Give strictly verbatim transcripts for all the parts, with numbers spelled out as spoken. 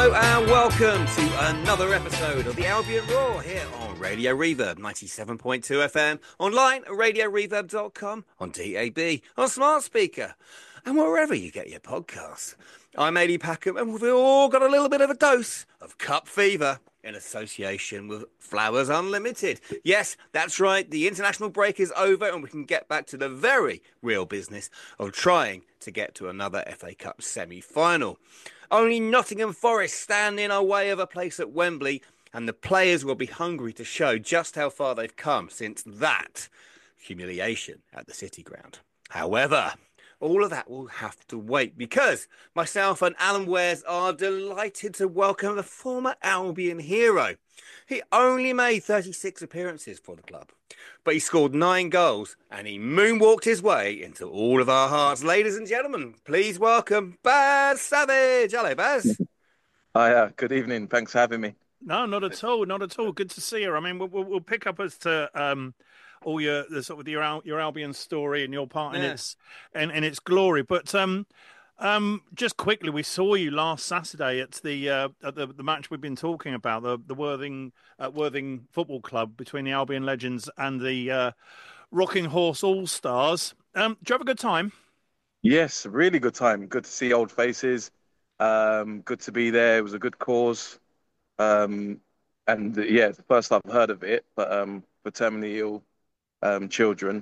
Hello and welcome to another episode of the Albion Roar here on Radio Reverb ninety-seven point two F M, online at radio reverb dot com, on D A B, on smart speaker, and wherever you get your podcasts. I'm Adi Packham, and we've all got a little bit of a dose of cup fever in association with Flowers Unlimited. Yes, that's right, the international break is over and we can get back to the very real business of trying to get to another F A Cup semi-final. Only Nottingham Forest stand in our way of a place at Wembley, and the players will be hungry to show just how far they've come since that humiliation at the City Ground. However, all of that will have to wait, because myself and Alan Wares are delighted to welcome a former Albion hero. He only made thirty-six appearances for the club, but he scored nine goals and he moonwalked his way into all of our hearts. Ladies and gentlemen, please welcome Baz Savage. Hello, Baz. Hi, uh, good evening. Thanks for having me. No, not at all. Not at all. Good to see you. I mean, we'll, we'll, we'll pick up as to um, all your the sort of your Al, your Albion story and your part in Yeah. its and in its glory. But um, um, just quickly, we saw you last Saturday at the uh, at the, the match we've been talking about, the the Worthing uh, Worthing Football Club, between the Albion Legends and the uh, Rocking Horse All Stars. Um, do you have a good time? Yes, really good time. Good to see old faces. Um, good to be there. It was a good cause. Um, and uh, yeah, it's the first I've heard of it, but um, for terminally ill um, children.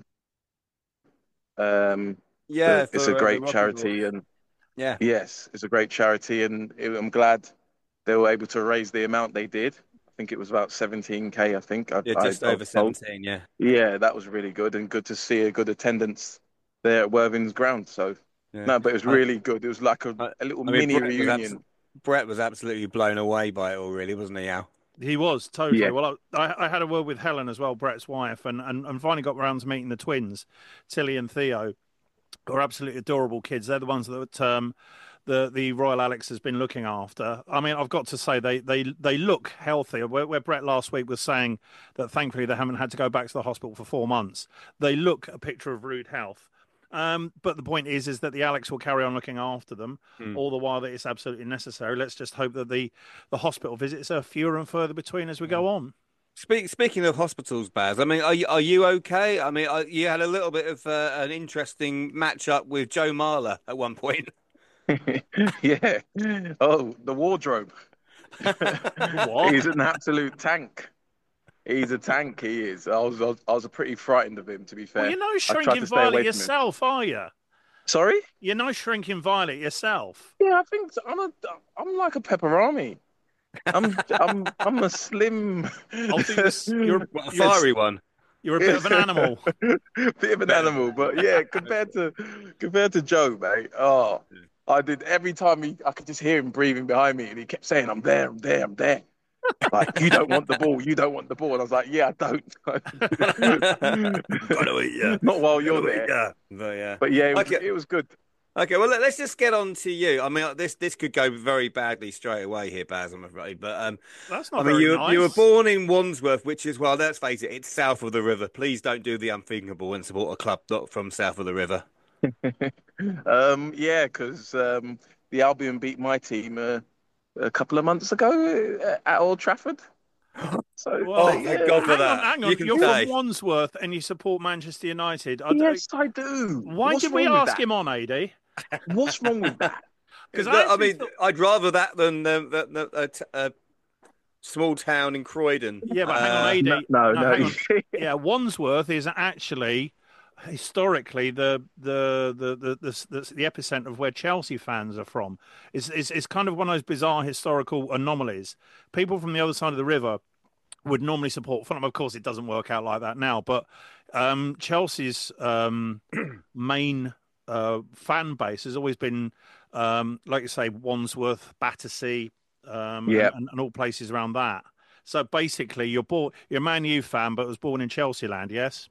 Um, Yeah, it's for, a uh, great the Rocking charity, Horse. and Yeah. yes, it's a great charity, and it, I'm glad they were able to raise the amount they did. I think it was about seventeen K, I think. I, Yeah, I, just I over was told. seventeen, yeah. Yeah, that was really good, and good to see a good attendance there at Worthing's ground. So, Yeah. no, but it was I, really good. It was like a, I, a little I mean, mini Brett was, abs- reunion. Brett was absolutely blown away by it all, really, wasn't he, Al? He was totally. Yeah. Well, I, I had a word with Helen as well, Brett's wife, and, and, and finally got round to meeting the twins, Tilly and Theo, who are absolutely adorable kids. They're the ones that um, the the Royal Alex has been looking after. I mean, I've got to say they they they look healthy. Where, where Brett last week was saying that thankfully they haven't had to go back to the hospital for four months, they look a picture of rude health. Um, but the point is, is that the Alex will carry on looking after them Mm. all the while that it's absolutely necessary. Let's just hope that the, the hospital visits are fewer and further between as we go on. Speak, speaking of hospitals, Baz, I mean, are you, are you okay? I mean, are, you had a little bit of uh, an interesting match-up with Joe Marler at one point. Yeah. Oh, the wardrobe. What? He's an absolute tank. He's a tank. He is. I was, I was, I was pretty frightened of him, to be fair. Well, you're no I tried shrinking to stay away violet from him. yourself, are you? Sorry? You're no shrinking violet yourself. Yeah, I think so. I'm a, I'm like a pepperoni. I'm, I'm, I'm a slim. I'll do this. You're What, a you're, fiery one? you're a bit of an animal. Bit of an animal, but yeah, compared to compared to Joe, mate. Oh, I did every time he, I could just hear him breathing behind me, and he kept saying, "I'm there, I'm there, I'm there." Like, you don't want the ball, you don't want the ball, and I was like, "Yeah, I don't." Gotta eat ya. Not while you're Gotta eat there, ya. But yeah. but yeah, it was, Okay. it was good. Okay, well, let- let's just get on to you. I mean, this this could go very badly straight away here, Baz, I'm afraid. But um, That's I not mean, very you nice. you were born in Wandsworth, which is, well, let's face it, it's south of the river. Please don't do the unthinkable and support a club not from south of the river. Um, yeah, because um, the Albion beat my team uh, a couple of months ago uh, at Old Trafford. So, Well, Oh, thank God for hang that. on, hang You on. can You're stay. from Wandsworth and you support Manchester United. I don't- yes, I do. Why What's did we wrong with ask that? him on, A D? What's wrong with that? Because I, I, actually mean, thought- I'd rather that than um, that, that, a, t- a small town in Croydon. yeah, but hang on, Uh, A D. No, no, no. hang on. Yeah, Wandsworth is actually historically the the the the the, the, the epicenter of where Chelsea fans are from. It's, it's it's kind of one of those bizarre historical anomalies. People from the other side of the river would normally support Fulham. Of course, it doesn't work out like that now, but um, Chelsea's um, main uh, fan base has always been, um, like you say, Wandsworth, Battersea, um, Yeah. and, and, and all places around that. So basically, you're born, you're a Man U fan, but was born in Chelsea land, yes?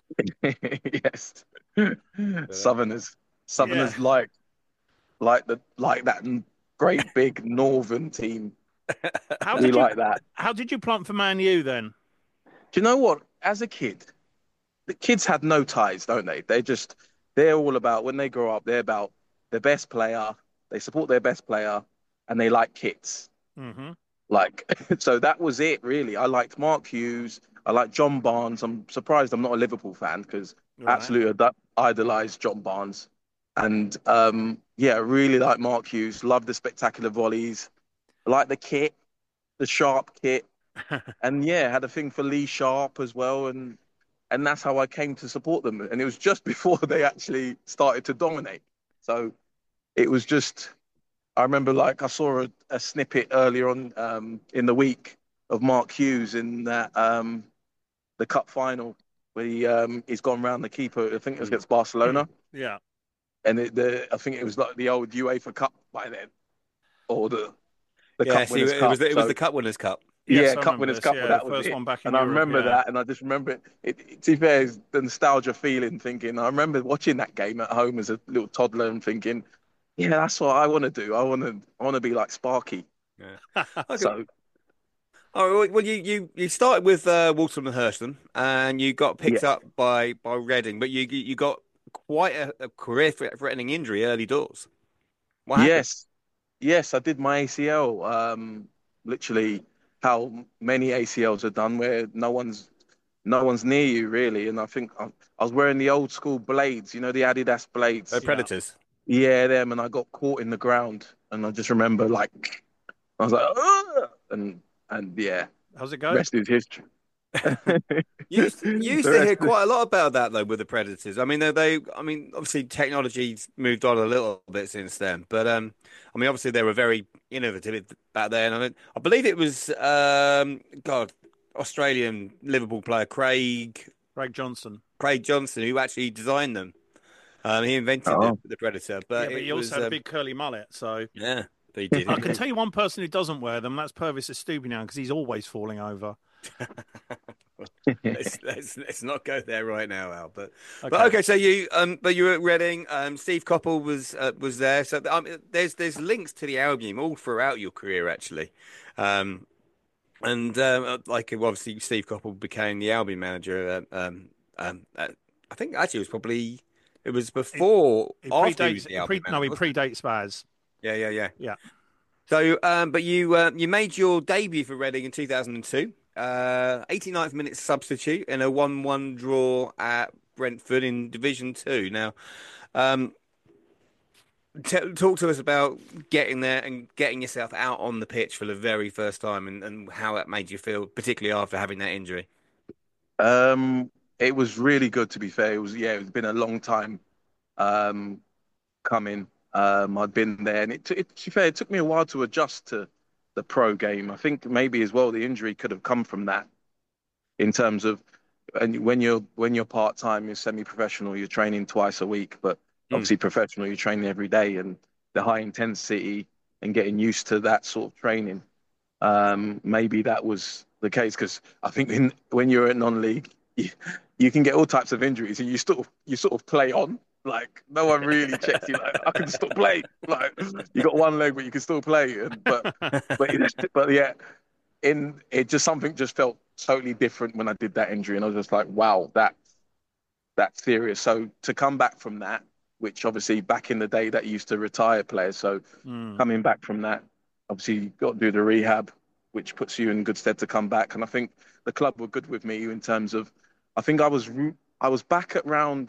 Yes. Southerners. Southerners Yeah. like like the like that great big northern team. How We did you like that. how did you plant for Man U then? Do you know what? As a kid, the kids had no ties, don't they? They just they're all about when they grow up, they're about their best player, they support their best player, and they like kits. Mm-hmm. Like, so that was it, really. I liked Mark Hughes. I liked John Barnes. I'm surprised I'm not a Liverpool fan because Right. absolutely ad- idolized John Barnes. And um, yeah, I really like Mark Hughes. Love the spectacular volleys. I like the kit, the sharp kit. And yeah, had a thing for Lee Sharp as well. And and that's how I came to support them. And it was just before they actually started to dominate. So it was just I remember like I saw a, a snippet earlier on um, in the week of Mark Hughes in that um, the cup final where he um, he's gone round the keeper. I think it was Mm. against Barcelona, Yeah. and it, the I think it was like the old UEFA Cup by then, or the the Yeah, Cup see, Winners' it was Cup. the, it was So the Cup Winners' Cup. yeah, Yes, I Cup remember Winners' this. Cup, but Yeah, that was first it. one back in And I Europe. remember Yeah. that, and I just remember it, it, to be fair, it's the nostalgia feeling, thinking. I remember watching that game at home as a little toddler and thinking, yeah, that's what I want to do. I want to I want to be like Sparky. Yeah. Okay. So Oh, well, well, you, you, you started with uh, Walton and Hurston, and you got yeah. picked up by by Reading, but you you you got quite a, a career-threatening injury early doors. What happened? Yes, yes, I did my A C L. Um, literally, how many A C Ls are done where no one's no one's near you really. And I think I, I was wearing the old school blades, you know, the Adidas Uh, blades. Yeah. Predators. Yeah, them, and I got caught in the ground, and I just remember like I was like, "Ugh!" and and yeah, How's it go? rest is history. You used to, you The used to rest hear quite a lot about that though with the Predators. I mean, they, they I mean, obviously technology's moved on a little bit since then, but um, I mean, obviously they were very innovative back then. I mean, I believe it was um, God, Australian Liverpool player Craig Craig Johnson. Craig Johnson who actually designed them. Um, he invented the Oh, the Predator, Yeah, but but it he also was had a um, big curly mullet. So yeah, but he did I can invent. tell you one person who doesn't wear them. That's Purvis Estupiñán because he's always falling over. Let's, let's let's not go there right now, Al. But but Okay. okay, so you um but you were at Reading. Um, Steve Coppell was uh, was there. So um, there's there's links to the Albion all throughout your career actually. Um, and um, uh, like obviously Steve Coppell became the Albion manager. Uh, um, um, uh, I think actually it was probably it was It, before it after he was predates. the It Albion pre, no, manager, he wasn't it? predates Spaz. Yeah, yeah, yeah. Yeah. So, um, but you uh, you made your debut for Reading in two thousand two, uh, eighty-ninth minute substitute in a one one draw at Brentford in Division Two. Now, um, t talk to us about getting there and getting yourself out on the pitch for the very first time, and, and how that made you feel, particularly after having that injury. um, it was really good to be fair. It was yeah, it's been a long time um coming. Um, I'd been there, and it, t- it, to be fair, it took me a while to adjust to the pro game. I think maybe as well the injury could have come from that in terms of, and when you're when you're part time, you're semi professional, you're training twice a week, but Mm. obviously professional, you're training every day, and the high intensity and getting used to that sort of training. Um, maybe that was the case because I think in, when you're at non-league, you, you can get all types of injuries, and you sort of you sort of play on. Like no one really checks you. Like I can still play. Like you got one leg, but you can still play. And but but but yeah, in it just something just felt totally different when I did that injury, and I was just like, wow, that that's serious. So to come back from that, which obviously back in the day that used to retire players, so Mm. coming back from that, obviously you got to do the rehab, which puts you in good stead to come back. And I think the club were good with me in terms of, I think I was I was back at round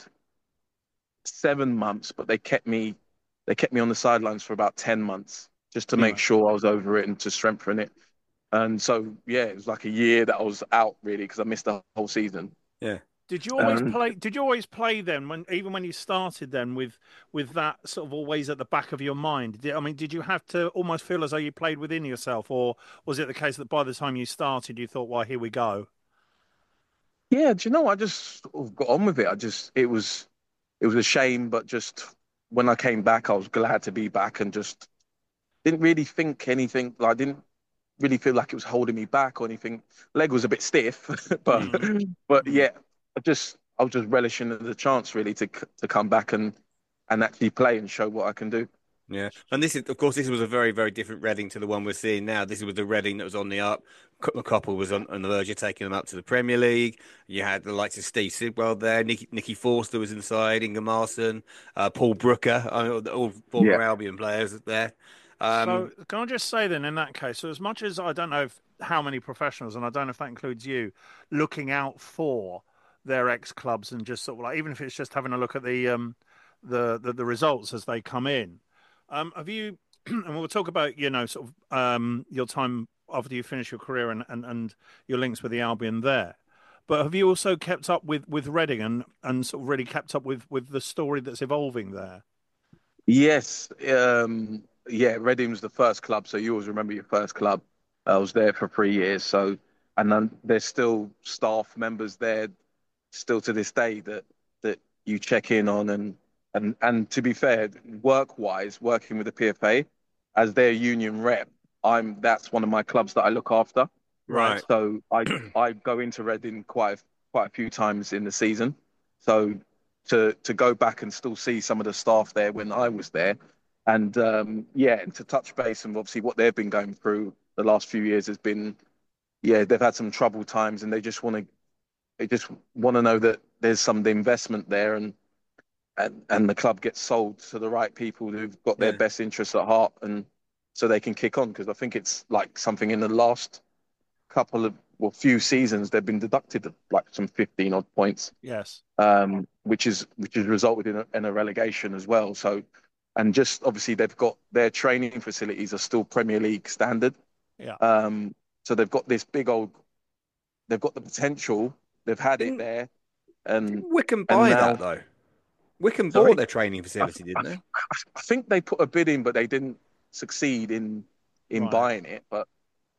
seven months, but they kept me they kept me on the sidelines for about ten months just to make Right. sure I was over it and to strengthen it. And so yeah, it was like a year that I was out really because I missed the whole season. Yeah. Did you always Um, play? Did you always play then? When even when you started then with with that sort of always at the back of your mind? Did, I mean, did you have to almost feel as though you played within yourself, or was it the case that by the time you started, you thought, "Well, here we go"? yeah, do you know? I just sort of got on with it. I just it was it was a shame, but just when I came back, I was glad to be back and just didn't really think anything. Like, I didn't really feel like it was holding me back or anything. Leg was a bit stiff, but Mm. but Mm. yeah, I just I was just relishing the chance really to to come back and and actually play and show what I can do. Yeah, and this is, of course, this was a very, very different Reading to the one we're seeing now. This was the Reading that was on the up. The couple was on, on the verge of taking them up to the Premier League. You had the likes of Steve Sidwell there, Nicky, Nicky Forster was inside, Inga Marson, uh, Paul Brooker, uh, all Yeah, former Albion players there. Um, so can I just say then, in that case, so as much as I don't know if, how many professionals, and I don't know if that includes you, looking out for their ex clubs and just sort of like, even if it's just having a look at the um the the, the results as they come in, um, have you? And we'll talk about you know sort of um your time after you finish your career and and, and your links with the Albion there. But have you also kept up with with Reading and and sort of really kept up with with the story that's evolving there? Yes, um, yeah, Reading was the first club, so you always remember your first club. I was there for three years, so and then there's still staff members there, still to this day that that you check in on, and and and to be fair, work-wise, working with the P F A as their union rep, I'm that's one of my clubs that I look after. right. So I I go into Reading quite a, quite a few times in the season. So to to go back and still see some of the staff there when I was there, and um, yeah, and to touch base and obviously what they've been going through the last few years has been yeah they've had some troubled times and they just want to they just want to know that there's some investment there and and and the club gets sold to the right people who've got their Yeah. best interests at heart and so they can kick on because I think it's like something in the last couple of well few seasons they've been deducted like some fifteen odd points Yes. um which is which has resulted in a, in a relegation as well so and just obviously they've got their training facilities are still Premier League standard Yeah. um so they've got this big old they've got the potential they've had it Didn't, there didn't and Wickham and buy that now though? Wickham sorry bought their training I, facility, I, didn't they? I think they put a bid in but they didn't succeed in in Right. buying it but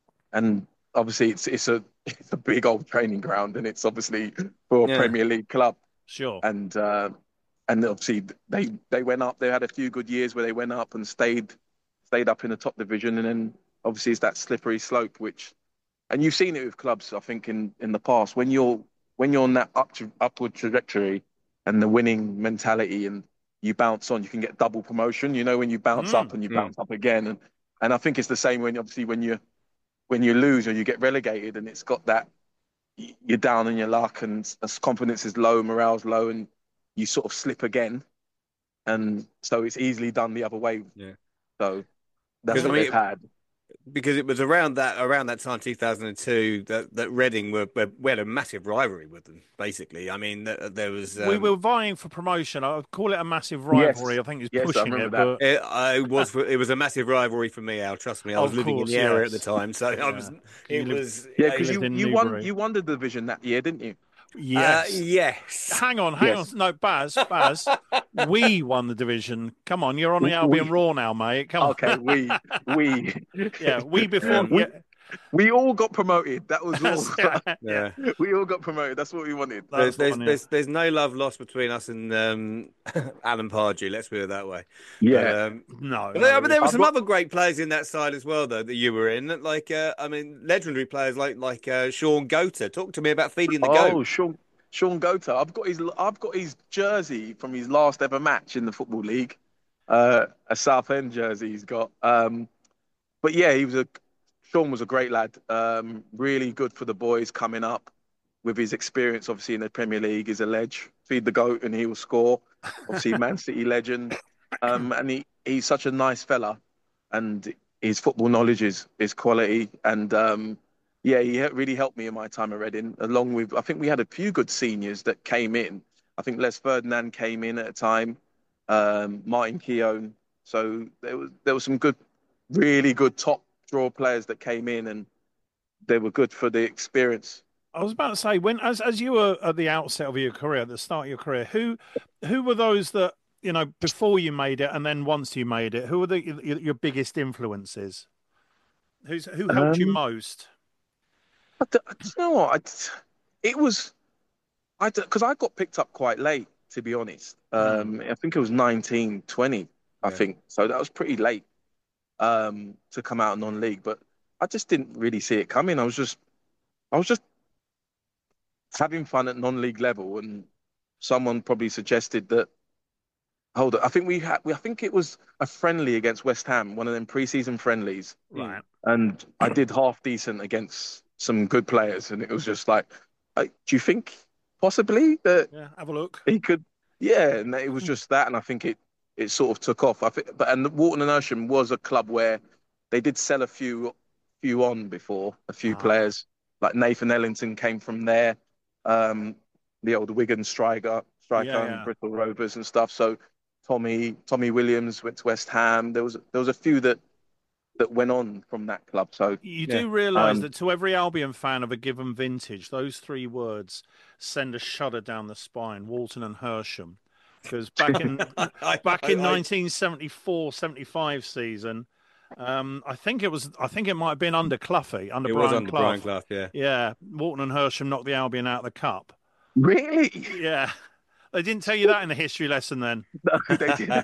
and obviously it's it's a it's a big old training ground and it's obviously for a Yeah. Premier League club Sure. and uh, and obviously they they went up. They had a few good years where they went up and stayed stayed up in the top division, and then obviously it's that slippery slope. Which and you've seen it with clubs, I think in in the past when you're when you're on that up to, upward trajectory and the winning mentality, and you bounce on, you can get double promotion. You know when you bounce up Mm. and you Mm. bounce up again, and and I think it's the same when obviously when you when you lose or you get relegated, and it's got that you're down on your luck and confidence is low, morale's low, and you sort of slip again. And so it's easily done the other way. Yeah. So that's Because I what mean, they've had. because it was around that around that time, two thousand two, that that Reading were, were we had a massive rivalry with them. Basically, I mean, th- there was We um, were vying for promotion. I would call it a massive Yes, rivalry. I think he's yes, I pushing remember it, that. but it, I was it was a massive rivalry for me, Al. Trust me, I was of living in course, the area at the yes. time, so I Yeah. was. You It lived, was. Yeah, you because Uh, lived you in you won Newbury. you won the division that year, didn't you? uh, Yes. yes. Hang on, hang on. Yes. No, Baz, Baz, we won the division. Come on, you're on the Albion We Raw now, mate. Come okay. on. We we Yeah, we before. we Yeah, we all got promoted. That was all. that's, yeah, yeah. Yeah. We all got promoted. That's what we wanted. There's That's the there's one. Yeah. there's there's no love lost between us and um, Alan Pardew. Let's put it that way. But Yeah, um, No, but no, there, there but there were I've some got other great players in that side as well, though, that you were in. Like uh, I mean, legendary players like like uh, Sean Gota. Talk to me about feeding the goat. oh Sean Sean Gota. I've got his I've got his jersey from his last ever match in the Football League. Uh, a Southend jersey he's got. Um, but yeah, he was a Sean was a great lad. Um, really good for the boys coming up with his experience, obviously in the Premier League. He's a ledge. Feed the goat and he will score. Obviously, Man City legend. Um, and he, he's such a nice fella, and his football knowledge is is quality. And um, yeah, he really helped me in my time at Reading. Along with, I think we had a few good seniors that came in. I think Les Ferdinand came in at a time. Um, Martin Keown. So there was there was some good, really good top draw players that came in, and they were good for the experience. I was about to say, when as as you were at the outset of your career, at the start of your career, who who were those that you know before you made it, and then once you made it, who were the your, your biggest influences? Who's who helped you Um, most? I d- I- do you know what? I, it was I because I got picked up quite late, to be honest. Mm. Um, I think it was nineteen, twenty, I Yeah. think. So that was pretty late um, to come out non-league, but I just didn't really see it coming. I was just I was just having fun at non-league level, and someone probably suggested that. Hold on, I think we had. I think it was a friendly against West Ham, one of them pre-season friendlies, Right. and I did half decent against some good players, and it was just like, like, do you think possibly that Yeah. Have a look. he could? Yeah, and it was just that, and I think it it sort of took off. I think, but and Walton and Hersham was a club where they did sell a few few on before, a few Ah, players. Like Nathan Ellington came from there, um, the old Wigan striker, striker yeah, and yeah. Bristol Rovers and stuff. So Tommy Tommy Williams went to West Ham. There was there was a few that that went on from that club. So You Yeah. do realise um, that to every Albion fan of a given vintage, those three words send a shudder down the spine. Walton and Hersham, because back in I, I, back in I, nineteen seventy-four seventy-five season, um, I think it was. I think it might have been under Cloughie, under it was Brian on the Clough. Brian Clough, yeah. Yeah, Walton and Hersham knocked the Albion out of the cup. really, Yeah, they didn't tell you that in the history lesson then. no, they didn't.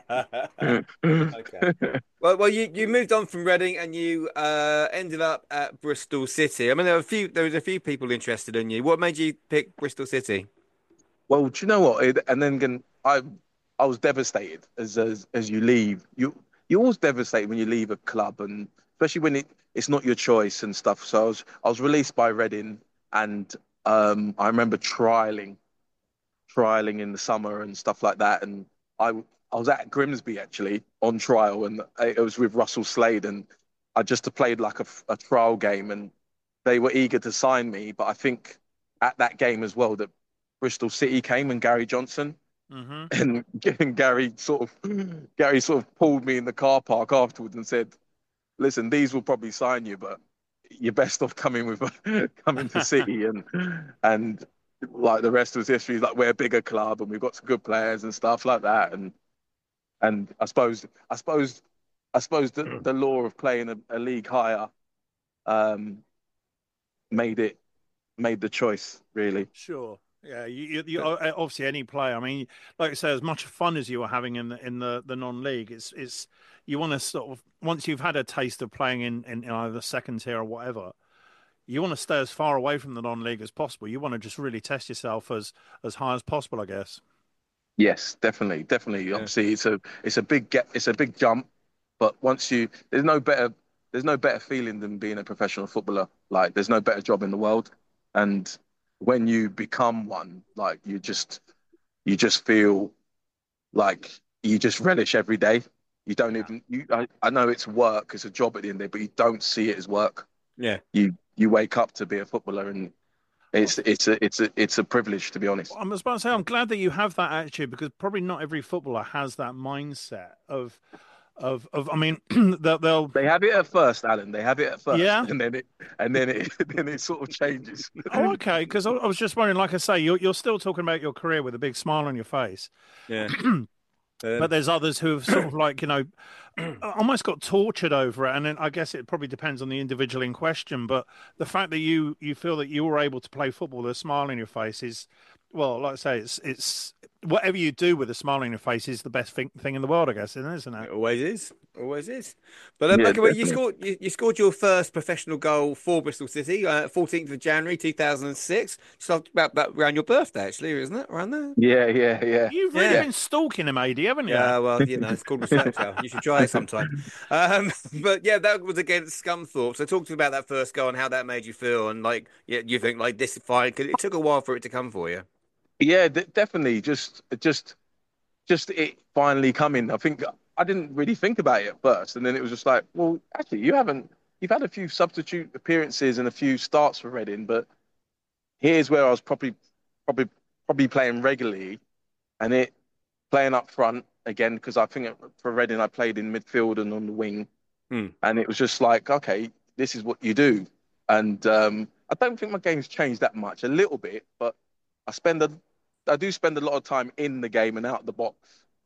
Okay. Well, well, you, you moved on from Reading and you uh, ended up at Bristol City. I mean, there were a few. There was a few people interested in you. What made you pick Bristol City? Well, do you know what? It, and then again, I I was devastated as as as you leave. You you're always devastated when you leave a club, and especially when it, it's not your choice and stuff. So I was I was released by Reading, and um, I remember trialing trialing in the summer and stuff like that. And I I was at Grimsby actually on trial, and it was with Russell Slade, and I just played like a, a trial game, and they were eager to sign me. But I think at that game as well that Bristol City came and Gary Johnson, Hmm. and, and Gary sort of Gary sort of pulled me in the car park afterwards and said, "Listen, these will probably sign you, but you're best off coming with coming to City." and and like the rest was history. Like we're a bigger club and we've got some good players and stuff like that. And and I suppose I suppose I suppose the, the law of playing a, a league higher um, made it made the choice really. Sure. Yeah, you, you, you obviously any player. I mean, like I say, as much fun as you were having in the in the, the non-league, it's it's you want to sort of once you've had a taste of playing in, in either second tier or whatever, you want to stay as far away from the non-league as possible. You want to just really test yourself as as high as possible, I guess. Yes, definitely, definitely. Yeah. Obviously, it's a it's a big get, it's a big jump, but once you there's no better there's no better feeling than being a professional footballer. Like there's no better job in the world, and when you become one, like you just you just feel like you just relish every day. You don't Yeah. even you I, I know it's work, it's a job at the end of the day, but you don't see it as work. Yeah. You you wake up to be a footballer, and it's it's a it's a it's a privilege, to be honest. I was about to say, I'm glad that you have that attitude because probably not every footballer has that mindset of of of. I mean, they'll, they'll They have it at first, Alan. They have it at first, yeah. and then it and then it then it sort of changes. Oh, okay. Because I, I was just wondering, like I say, you're you're still talking about your career with a big smile on your face. Yeah. But Um, there's others who have sort of like, you know, almost got tortured over it. And then I guess it probably depends on the individual in question. But the fact that you you feel that you were able to play football with a smile on your face is, well, like I say, it's it's whatever you do with a smile on your face is the best thing, thing in the world, I guess, isn't it? it always is. Always is. But um, Yeah, okay, well, you definitely. scored you, you scored your first professional goal for Bristol City, uh, fourteenth of January two thousand six. Just about, about around your birthday, actually, isn't it? Around there? Yeah, yeah, yeah, You've really Yeah. yeah. been stalking him, A D, haven't you? Yeah, well, you know, it's called Reflector. You should try it sometime. Um, but yeah, that was against Scunthorpe. So talk to me about that first goal and how that made you feel, and like, yeah, you think like this is fine because it took a while for it to come for you. Yeah, de definitely. Just just just it finally coming. I think I didn't really think about it at first, and then it was just like, well, actually, you haven't. You've had a few substitute appearances and a few starts for Reading, but here's where I was probably probably probably playing regularly, and it playing up front again because I think for Reading I played in midfield and on the wing, Hmm. and it was just like, okay, this is what you do. And um, I don't think my game's changed that much, a little bit, but I spend a, I do spend a lot of time in the game and out the box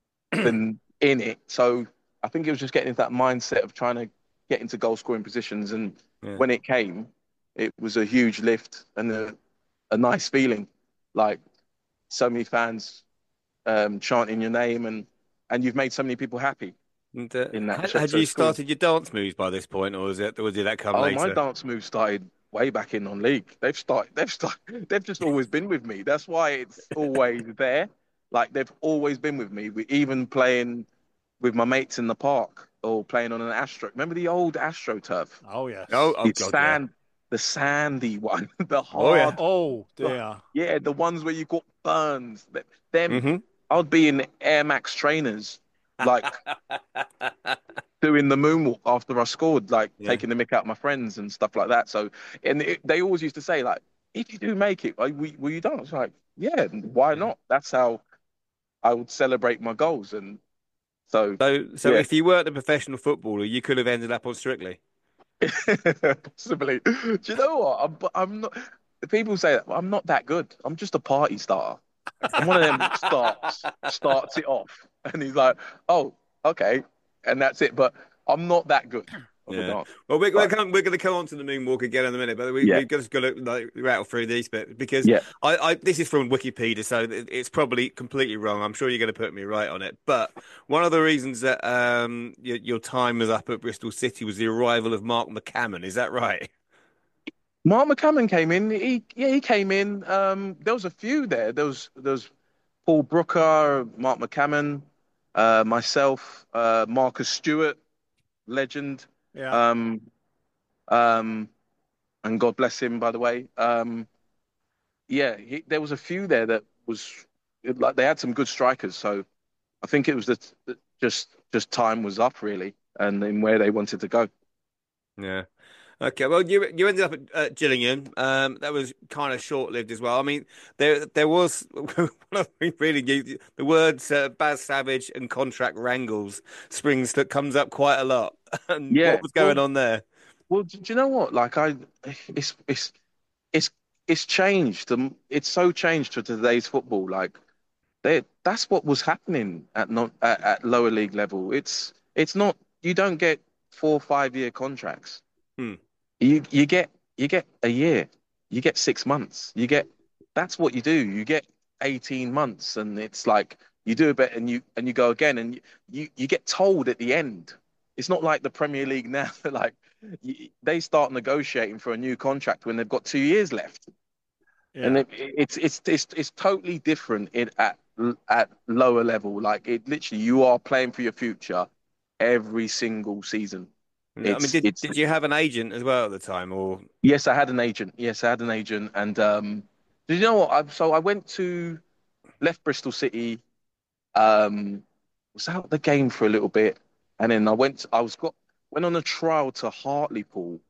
than in it. So I think it was just getting into that mindset of trying to get into goal scoring positions. And Yeah. when it came, it was a huge lift and a, a nice feeling. Like so many fans um, chanting your name, and and you've made so many people happy And, uh, in that. had, So had so you it's cool. started your dance moves by this point, or was it, or did that come Oh, my later? dance moves started way back in on league. They've started. They've started. They've just always been with me. That's why it's always there. Like they've always been with me. We even playing with my mates in the park or playing on an Astro. Remember the old Astro turf? Oh, Oh, yes. oh It's God, yeah. sand, the sandy one, the Oh yeah. hard. Oh, dear. Yeah, the ones where you got burns. Th- Them. Hmm. I would be in Air Max trainers like doing the moonwalk after I scored, like Yeah. taking the mick out of my friends and stuff like that. So, and it, they always used to say, like, if you do make it, like, will, will you done? I was like, yeah, why Yeah. not? That's how I would celebrate my goals. And so, So, so yeah, if you weren't a professional footballer, you could have ended up on Strictly. possibly. Do you know what? I'm, I'm not. People say that I'm not that good. I'm just a party starter. I'm one of them that starts starts it off, and he's like, "Oh, okay," and that's it. But I'm not that good of a Yeah. dancer. Well, we're we're, Like, come, we're going to come on to the moonwalk again in a minute, but we, yeah, we've just got to like rattle through these bits because yeah. I, I this is from Wikipedia, so it- it's probably completely wrong. I'm sure you're going to put me right on it. But one of the reasons that um your, your time was up at Bristol City was the arrival of Mark McCammon. Is that right? Mark McCammon came in. He yeah, he came in. Um, there was a few there. There was there was Paul Brooker, Mark McCammon, uh, myself, uh, Marcus Stewart, legend. Yeah. Um, um, and God bless him, by the way. Um, yeah, he, there was a few there that was like they had some good strikers. So I think it was that that just just time was up really, and in where they wanted to go. Yeah. Okay, well, you you ended up at, at Gillingham. Um, that was kind of short-lived as well. I mean, there there was one of the really new, the words uh, Baz Savage and contract wrangles springs that comes up quite a lot. And Yeah, what was going well, on there? well, do you know what? Like I, it's it's it's it's changed. Um, it's so changed to today's football. Like they, that's what was happening at not at, at lower league level. It's it's not. You don't get four or five year contracts. Hmm. You you get you get a year. You get six months. You get that's what you do. You get eighteen months, and it's like you do a bit, and you and you go again, and you you, you get told at the end. It's not like the Premier League now. Like you, they start negotiating for a new contract when they've got two years left, and Yeah. it, it's it's it's it's totally different in at at lower level. Like it literally, you are playing for your future every single season. Yeah, I mean, It's did it's did you have an agent as well at the time, or Yes, I had an agent. Yes, I had an agent, and um, did you know what? I, so I went to left Bristol City, um, was out the game for a little bit, and then I went. I was got went on a trial to Hartlepool,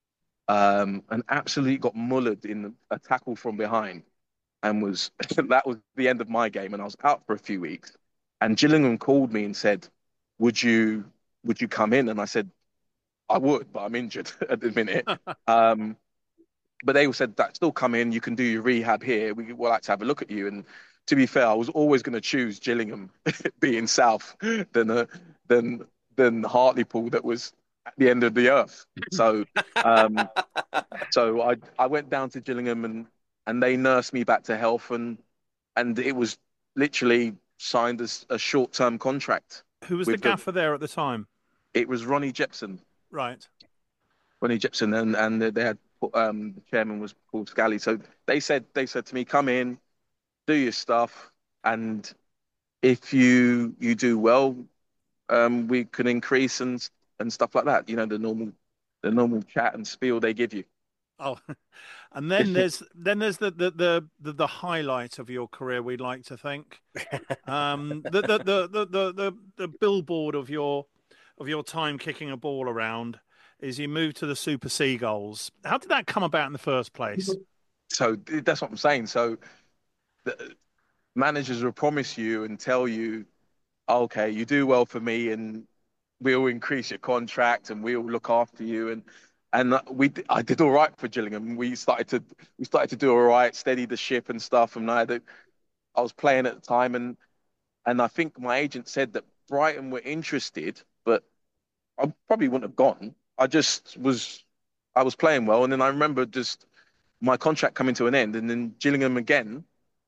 um, and absolutely got mullered in a tackle from behind, and was that was the end of my game, and I was out for a few weeks. And Gillingham called me and said, "Would you would you come in?" And I said, "I would, but I'm injured at the minute." Um, but they all said that still come in, you can do your rehab here. We would like to have a look at you. And to be fair, I was always going to choose Gillingham being south than uh, than than Hartlepool that was at the end of the earth. So um, so I I went down to Gillingham and and they nursed me back to health and and it was literally signed as a short term contract Who was the with them. gaffer there at the time? It was Ronnie Jepson. Right. Ronnie Gibson and and they had um the chairman was Paul Scally. So they said they said to me, come in, do your stuff, and if you you do well, um, we can increase and and stuff like that. You know, the normal the normal chat and spiel they give you. Oh, and then there's then there's the the the the, the highlight of your career. We'd like to think, um, the, the the the the the the billboard of your of your time kicking a ball around is you moved to the Super Seagulls. How did that come about in the first place? So that's what I'm saying. So the managers will promise you and tell you, okay, you do well for me, and we'll increase your contract and we'll look after you. And and we I did all right for Gillingham. We started to we started to do all right, steady the ship and stuff. And I had, I was playing at the time, and and I think my agent said that Brighton were interested, but I probably wouldn't have gone. I just was I was playing well, and then I remember just my contract coming to an end, and then Gillingham again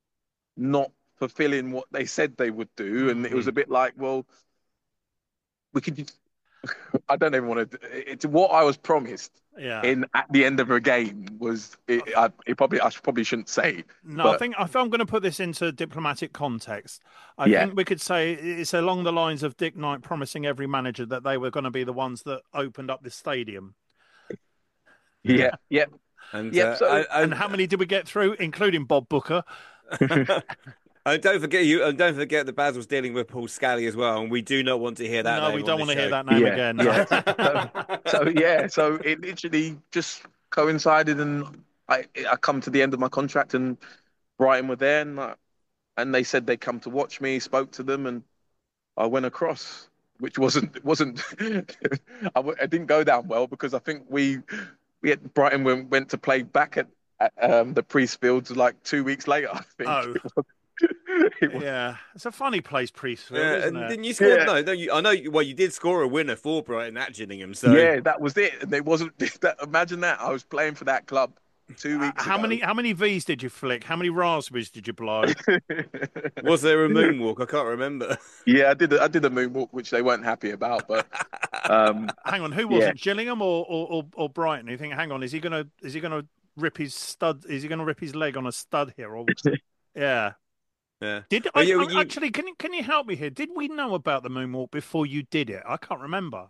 not fulfilling what they said they would do, and it was a Mm. bit like, well, we could just I don't even want to. It's what I was promised Yeah. in at the end of a game was. It, I, it probably I should, probably shouldn't say, No, I but think if I'm going to put this into diplomatic context, I yeah, think we could say it's along the lines of Dick Knight promising every manager that they were going to be the ones that opened up this stadium. Yeah, yeah, yep, and yep. uh, So I, And how many did we get through, including Bob Booker? I And don't forget you, and don't forget that Basil's dealing with Paul Scally as well, and we do not want to hear that No, name we on don't the want to hear show. that name Yeah, again. yeah. So, so yeah, so it literally just coincided, and I I come to the end of my contract, and Brighton were there, and I, and they said they'd come to watch me. Spoke to them, and I went across, which wasn't wasn't I, w- it didn't go down well because I think we we had Brighton went, went to play back at, at um, the Priestfields like two weeks later. I think Oh, it was, it was yeah. It's a funny place, Priestfield, Yeah, isn't and it? then you scored. yeah No, no, you, I know. you- Well, you did score a winner for Brighton at Gillingham. So yeah that was it, and it wasn't that, imagine that I was playing for that club two Uh, weeks how ago. many how many V's did you flick? How many raspberries did you blow? was there a moonwalk? I can't remember. Yeah, I did a, I did a moonwalk which they weren't happy about, but um Hang on, who was yeah it? Gillingham or or, or, or Brighton? You think? Hang on, is he gonna is he gonna rip his stud? Is he gonna rip his leg on a stud here? Or yeah. Yeah. Did Well, I, you, I you, actually? Can you can you help me here? Did we know about the moonwalk before you did it? I can't remember.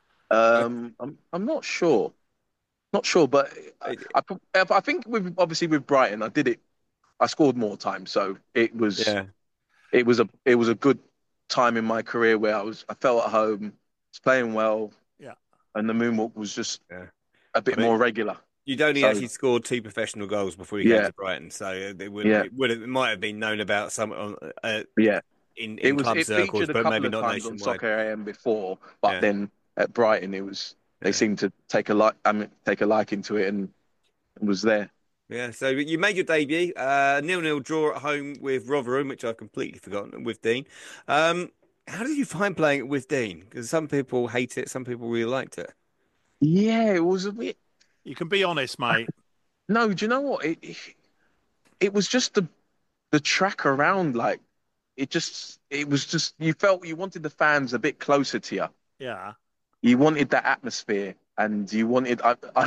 um I'm I'm not sure. Not sure, but I, I, I think with obviously with Brighton, I did it. I scored more times, so it was yeah. it was a it was a good time in my career where I was I felt at home, was playing well, Yeah. and the moonwalk was just Yeah. a bit I mean, more regular. you'd only So actually scored two professional goals before you came yeah, to Brighton, so it would yeah, it would have, it might have been known about some uh, uh, yeah. in It in was club it circles, featured a but couple maybe of not times on nationwide. Soccer A M before, but Yeah. then at Brighton, it was they Yeah. seemed to take a like I mean take a liking to it and was there. Yeah, so you made your debut, uh, nil-nil draw at home with Rotherham, which I've completely forgotten, with Dean. Um, how did you find playing it with Dean? Because some people hate it, some people really liked it. Yeah, it was a bit. You can be honest, mate. No, do you know what? It it, it was just the the track around, like it just it was just you felt you wanted the fans a bit closer to you. Yeah. You wanted that atmosphere, and you wanted. I, I,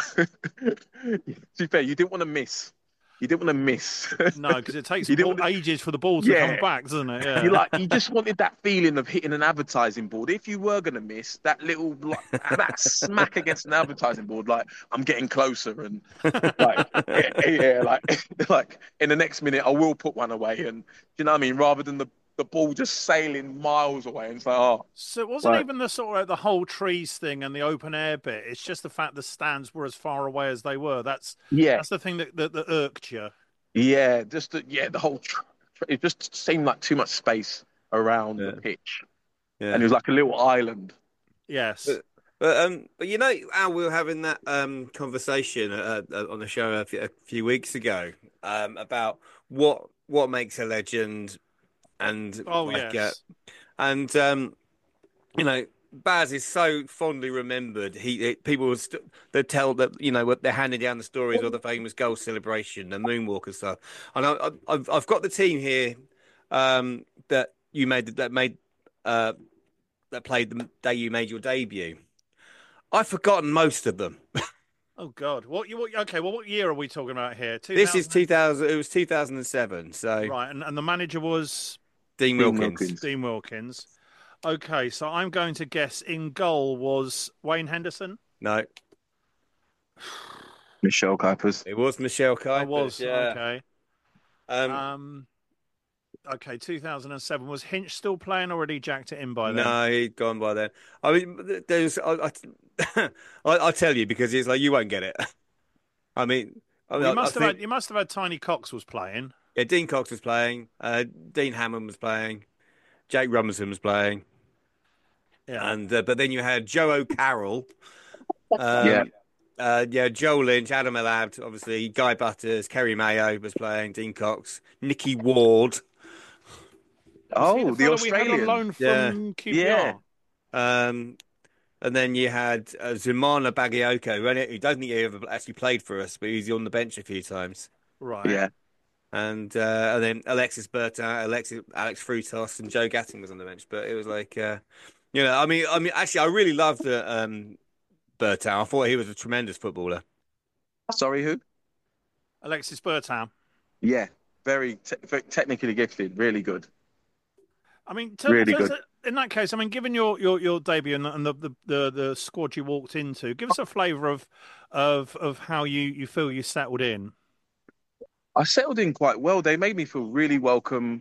to be fair, you didn't want to miss. You didn't want to miss. No, because it takes You didn't ball, want to, ages for the ball to come yeah. back, doesn't it? You Yeah. like you just wanted that feeling of hitting an advertising board. If you were gonna miss that little like that smack against an advertising board, like I'm getting closer and like yeah, yeah, like like in the next minute I will put one away, and you know what I mean, rather than the the ball just sailing miles away, and it's like oh, So it wasn't like even the sort of the whole trees thing and the open air bit. It's just the fact the stands were as far away as they were. That's yeah, that's the thing that that, that irked you. yeah, just the, yeah, the whole tr- tr- it just seemed like too much space around the Yeah, pitch, and yeah. it was like a little island. Yes. But, but um, but you know, Al, we were having that um conversation uh, uh, on the show a few, a few weeks ago um about what what makes a legend and Oh like uh, yes. and um you know, Baz is so fondly remembered. He it, people will st- they tell that you know what they're handing down the stories of the famous goal celebration, the moonwalk and stuff. And I, I, I've I've got the team here um, that you made that made uh, that played the day you made your debut. I've forgotten most of them. Oh God. What you what, okay? Well, what year are we talking about here? This is two thousand. two thousand. It was two thousand seven. So Right, and, and the manager was Dean Dean Wilkins. Wilkins, Dean Wilkins. Okay, so I'm going to guess in goal was Wayne Henderson. No, Michelle Kuipers. it was Michelle I Kuipers. was Yeah. okay. Um, Um, okay, two thousand seven was Hinch still playing, or already jacked it in by then? No, he'd gone by then. I mean, there's, I, I, I tell you because it's like you won't get it. I mean, I, Well, mean, you I, must I have think had you must have had Tiny Cox was playing. yeah, Dean Cox was playing, uh, Dean Hammond was playing, Jake Rumson was playing, Yeah, and uh, but then you had Joe O'Carroll, Yeah. um, uh, yeah, Joe Lynch, Adam Elabd, obviously Guy Butters, Kerry Mayo was playing, Dean Cox, Nicky Ward, was he Oh, the the fellow we had on Australian. loan yeah, from Q P R? Yeah. um, and then you had uh, Zumana Bagayoko, who only- who doesn't think he ever actually played for us, but he's on the bench a few times. Right. Yeah. And uh, and then Alexis Bertin, Alexis Alex Frutos, and Joe Gatting was on the bench. But it was like, uh, you know, I mean, I mean, actually, I really loved uh, um, Bertin. I thought he was a tremendous footballer. Sorry, who? Alexis Bertam. Yeah. Very, te- very technically gifted. Really good. I mean, tell, Really tell us, good. in that case, I mean, given your, your, your debut and, the, and the, the, the, the squad you walked into, give us a flavour of of of how you, you feel you settled in. I settled in quite well. They made me feel really welcome.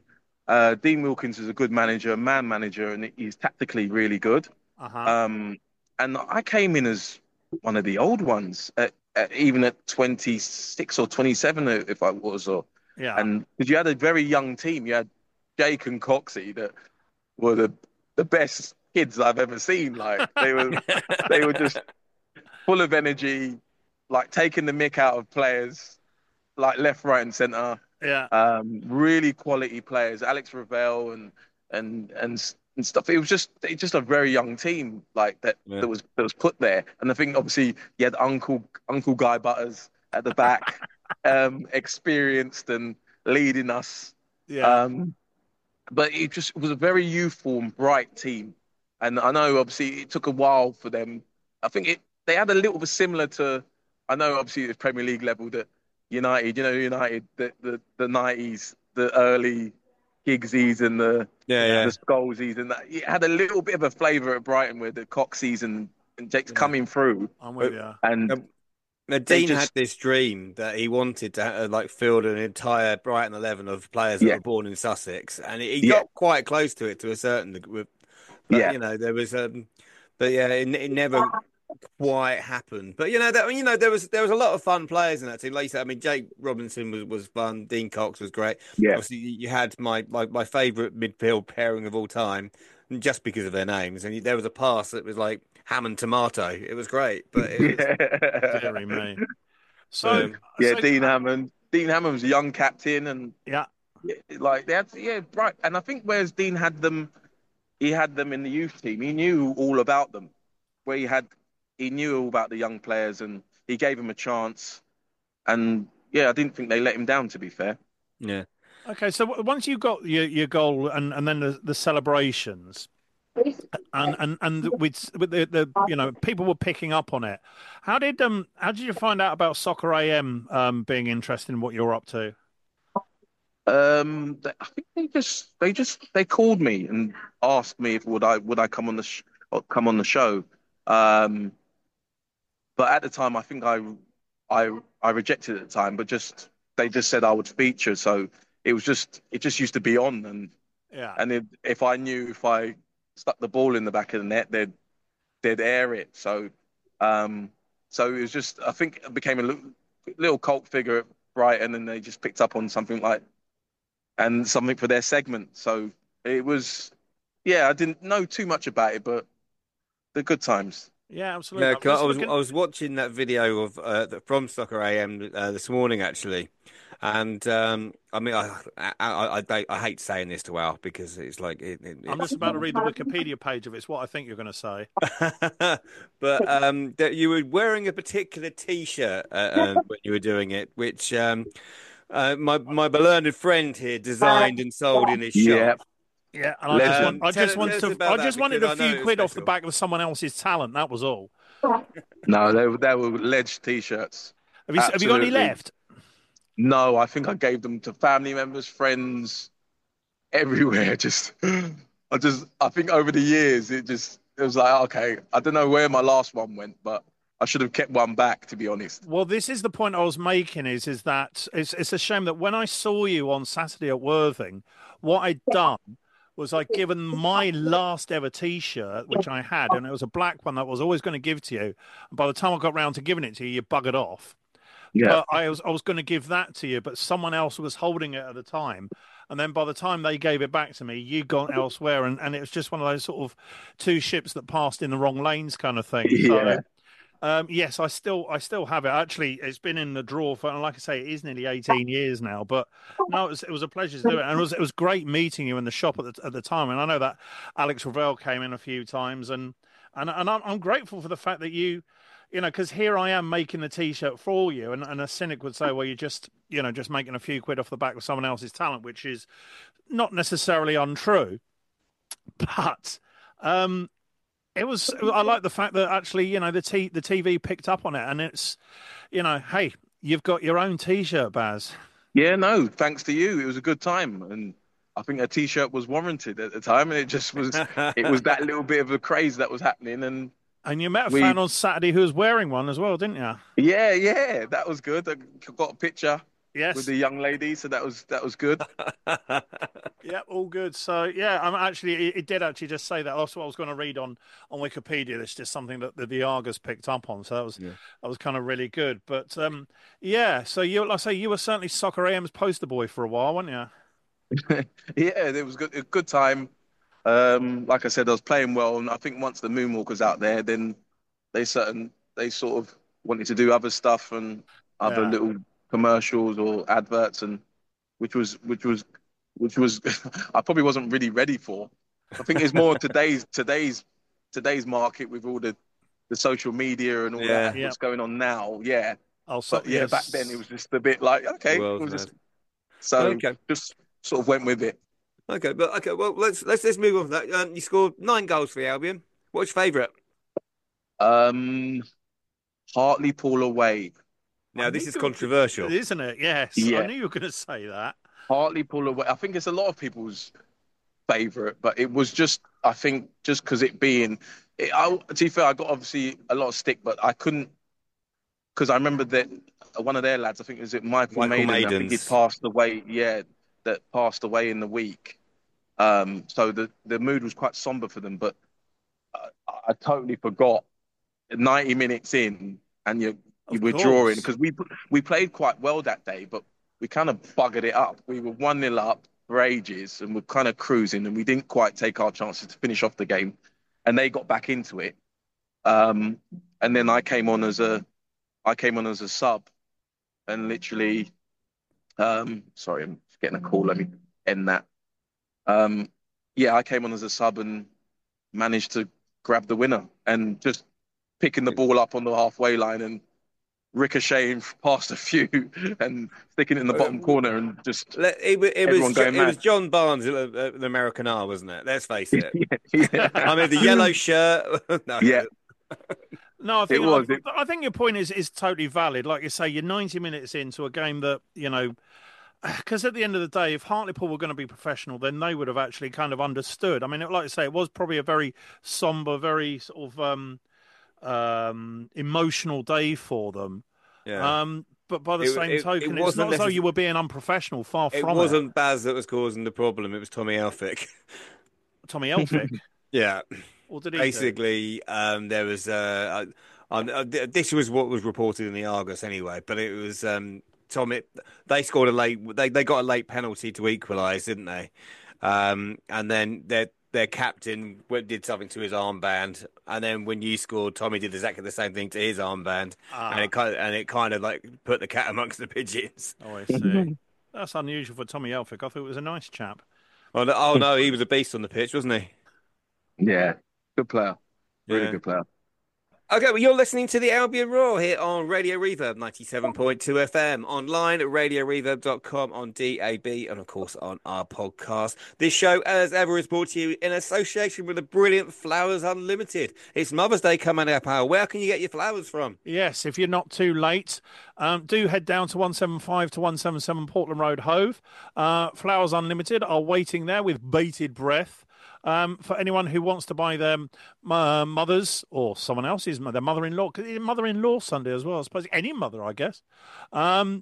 Uh, Dean Wilkins is a good manager, a man manager, and he's tactically really good. Uh-huh. Um, and I came in as one of the old ones, at, at, even at twenty-six or twenty-seven, if I was, or Yeah. and because you had a very young team, you had Jake and Coxie that were the the best kids I've ever seen. Like they were, they were just full of energy, like taking the mick out of players, like left, right, and centre. Yeah. Um, really quality players, Alex Ravel and and and and stuff. It was just it's just a very young team like that Yeah. that was that was put there. And I think obviously you had Uncle Uncle Guy Butters at the back, um, experienced and leading us. Yeah. Um, but it just was a very youthful and bright team. And I know obviously it took a while for them. I think it they had a little bit similar to I know obviously it's Premier League level that United, you know, United, the the, the nineties, the early Giggsies and the Yeah, yeah. the Scholesies and that. It had a little bit of a flavour at Brighton with the Coxies and, and Jake's Yeah. coming through. I'm with you. And Um, Now, They Dean just- had this dream that he wanted to uh, like field an entire Brighton eleven of players that Yeah. were born in Sussex, and he Yeah. got quite close to it to a certain degree. But Yeah. you know, there was um, but yeah, it, it never quite happened. But you know, that you know, there was there was a lot of fun players in that team. Like you said, I mean, Jake Robinson was, was fun. Dean Cox was great. Yeah. Obviously, you you had my my, my favourite midfield pairing of all time, just because of their names. And there was a pass that was like ham and tomato. It was great, but it was, yeah, Very me. So, Um, yeah, so- Dean Hammond. Dean Hammond was a young captain, and Yeah. yeah, like they had, yeah, right. And I think whereas Dean had them, he had them in the youth team. He knew all about them. Where he had, he knew all about the young players, and he gave them a chance. And yeah, I didn't think they let him down. To be fair. yeah. Okay, so w- once you got your, your goal and, and then the, the celebrations and and and with with the, the you know people were picking up on it. How did um how did you find out about Soccer A M um being interested in what you're up to? Um, th- I think they just they just they called me and asked me if would I would I come on the sh or come on the show. Um, but at the time, I think I I I rejected at the time. But just they just said I would feature, so it was just it just used to be on, and Yeah. and if, if I knew if I stuck the ball in the back of the net, they'd they'd air it. So um, so it was just I think it became a little, little cult figure at Brighton, and they just picked up on something like. And something for their segment. So it was, yeah, I didn't know too much about it, but the good times. Yeah, absolutely. Yeah, I'm 'cause just I was looking- I was watching that video of uh, the- from Soccer A M uh, this morning actually, and um, I mean I I, I I I hate saying this to Al because it's like it, it, I'm just about to read the Wikipedia page of it. It's what I think you're going to say. but um, that you were wearing a particular T-shirt uh, uh, when you were doing it, which um, uh, my my beloved friend here designed and sold in his shop. Yeah. Yeah, and I just, Legend. want, I Tell just us- wanted tell us to, about I that, just wanted because a I know few it's quid off the special. back of someone else's talent. That was all. No, they, were- they were ledge t-shirts. Have you, have you got any Absolutely. left? No, I think I gave them to family members, friends, everywhere. Just, I just, I think over the years, it just, it was like, okay, I don't know where my last one went, but I should have kept one back, to be honest. Well, this is the point I was making is is that it's it's a shame that when I saw you on Saturday at Worthing, what I'd done was I'd given my last ever T-shirt, which I had, and it was a black one that I was always going to give to you. And by the time I got round to giving it to you, you buggered off. Yeah. But I was I was going to give that to you, but someone else was holding it at the time. And then by the time they gave it back to me, you gone elsewhere, and, and it was just one of those sort of two ships that passed in the wrong lanes kind of thing. Yeah. So, um, yes, I still I still have it. Actually, it's been in the drawer for, and like I say, it is nearly eighteen years now. But no, it was, it was a pleasure to do it, and it was it was great meeting you in the shop at the at the time. And I know that Alex Ravel came in a few times, and and and I'm, I'm grateful for the fact that you. You know, because here I am making the T-shirt for you, and, and a cynic would say, "Well, you're just, you know, just making a few quid off the back of someone else's talent," which is not necessarily untrue. But um, it was. I like the fact that actually, you know, the t the T V picked up on it, and it's, you know, hey, you've got your own T-shirt, Baz. Yeah, no, thanks to you. It was a good time. And I think a t-shirt was warranted at the time. And it just was, it was that little bit of a craze that was happening. And And you met a We- fan on Saturday who was wearing one as well, didn't you? yeah, yeah, that was good. I got a picture. Yes. with the young lady, so that was that was good. Yeah, all good. So yeah, I'm actually it, it did actually just say that. That's what I was going to read on on Wikipedia. It's just something that the, the Argus picked up on. So that was Yeah. that was kind of really good. But um, yeah, so you like I say you were certainly Soccer A M's poster boy for a while, weren't you? Yeah, it was good. A good time. Um, like I said, I was playing well, and I think once the Moonwalk was out there, then they certain they sort of wanted to do other stuff and other Yeah. little commercials or adverts, and which was which was which was I probably wasn't really ready for. I think it's more today's today's today's market with all the the social media and all Yeah. that. Yeah. What's going on now? Yeah, Oh, so, but yeah, yes. back then it was just a bit like okay, it World's was just mad. so Okay. just sort of went with it. Okay, but okay, well let's let's let's move on from that. Um, you scored nine goals for the Albion. What's your favourite? Um, Hartlepool away. I Now knew this is you were- controversial. isn't it? Yes, I Yeah, knew you were going to say that. Hartlepool away. I think it's a lot of people's favorite, but it was just I think just because it being it, I, to be fair, I got obviously a lot of stick, but I couldn't because I remember that one of their lads, I think is it Michael, Michael Maiden, I think he Maidens. passed away. Yeah, that passed away in the week. Um, so the the mood was quite somber for them, but I, I totally forgot. ninety minutes in, and you you Of were drawing course. because we we played quite well that day, but we kind of buggered it up. We were one nil up for ages, and we're kind of cruising, and we didn't quite take our chances to finish off the game, and they got back into it. Um, and then I came on as a I came on as a sub, and literally, um, sorry, I'm getting a call. Let me end that. Um, yeah, I came on as a sub and managed to grab the winner, and just picking the ball up on the halfway line and ricocheting past a few and sticking it in the bottom corner and just Le- It, wa- it everyone was Jo- going it was mad. John Barnes, uh, uh, the American R, wasn't it? Let's face it. Yeah, yeah, I mean, the yellow shirt. No. yeah, No, I it think I, was. It, I think your point is is totally valid. Like you say, you're ninety minutes into a game that you know, because at the end of the day, if Hartlepool were going to be professional, then they would have actually kind of understood. I mean, like I say, it was probably a very somber, very sort of um, um, emotional day for them. Yeah. Um, but by the It, same it, it token, it's wasn't not as though necess- you were being unprofessional. Far it from it. wasn't Baz that was causing the problem. It was Tommy Elphick. Tommy Elphick. Yeah. What did he do? Basically, um, there was uh, uh, uh, this was what was reported in the Argus anyway, but it was um, Tommy. They scored a late. They they got a late penalty to equalise, didn't they? Um, and then their their captain went- did something to his armband, and then when you scored, Tommy did exactly the same thing to his armband, Ah. and it kind of, and it kind of like put the cat amongst the pigeons. Oh, I see. That's unusual for Tommy Elphick. I thought it was a nice chap. Oh no, oh, no, he was a beast on the pitch, wasn't he? yeah, good player, really Yeah. good player. Okay, well, you're listening to the Albion Roar here on Radio Reverb ninety-seven point two F M, online at radio reverb dot com, on D A B, and of course on our podcast. This show, as ever, is brought to you in association with the brilliant Flowers Unlimited. It's Mother's Day coming up, Al. Where can you get your flowers from? Yes, if you're not too late, um, do head down to one seventy-five to one seventy-seven Portland Road, Hove. Uh, Flowers Unlimited are waiting there with bated breath. Um, for anyone who wants to buy their uh, mother's or someone else's, their mother-in-law, mother-in-law Sunday as well, I suppose, any mother, I guess. Um,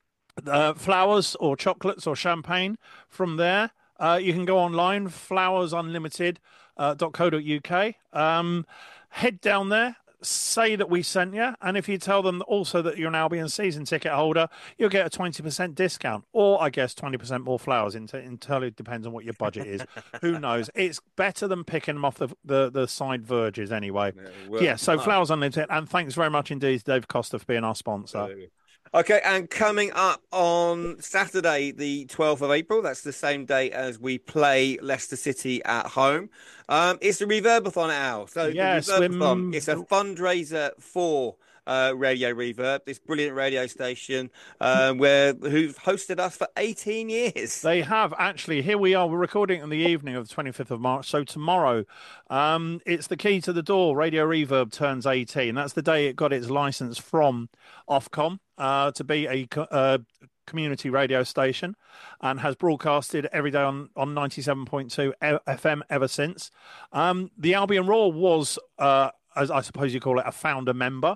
uh, flowers or chocolates or champagne from there. Uh, you can go online, flowers unlimited dot co dot U K. Um, head down there, say that we sent you, and if you tell them also that you're an Albion season ticket holder, you'll get a twenty percent discount, or I guess twenty percent more flowers. It entirely depends on what your budget is. Who knows? It's better than picking them off the the, the side verges anyway. Yeah, well, yeah, so ah. Flowers Unlimited, and thanks very much indeed, Dave Costa, for being our sponsor. Okay, and coming up on Saturday, the twelfth of April, that's the same day as we play Leicester City at home. Um, it's the Reverbathon, Al. So Yes, the Reverbathon, we're- it's a fundraiser for uh, Radio Reverb, this brilliant radio station, uh, where who've hosted us for eighteen years. They have actually. Here we are. We're recording on the evening of the twenty-fifth of March. So tomorrow, um, it's the key to the door. Radio Reverb turns eighteen. That's the day it got its license from Ofcom uh, to be a co- uh, community radio station, and has broadcasted every day on on ninety-seven point two F M ever since. Um, the Albion Roar was, uh, as I suppose you call it, a founder member.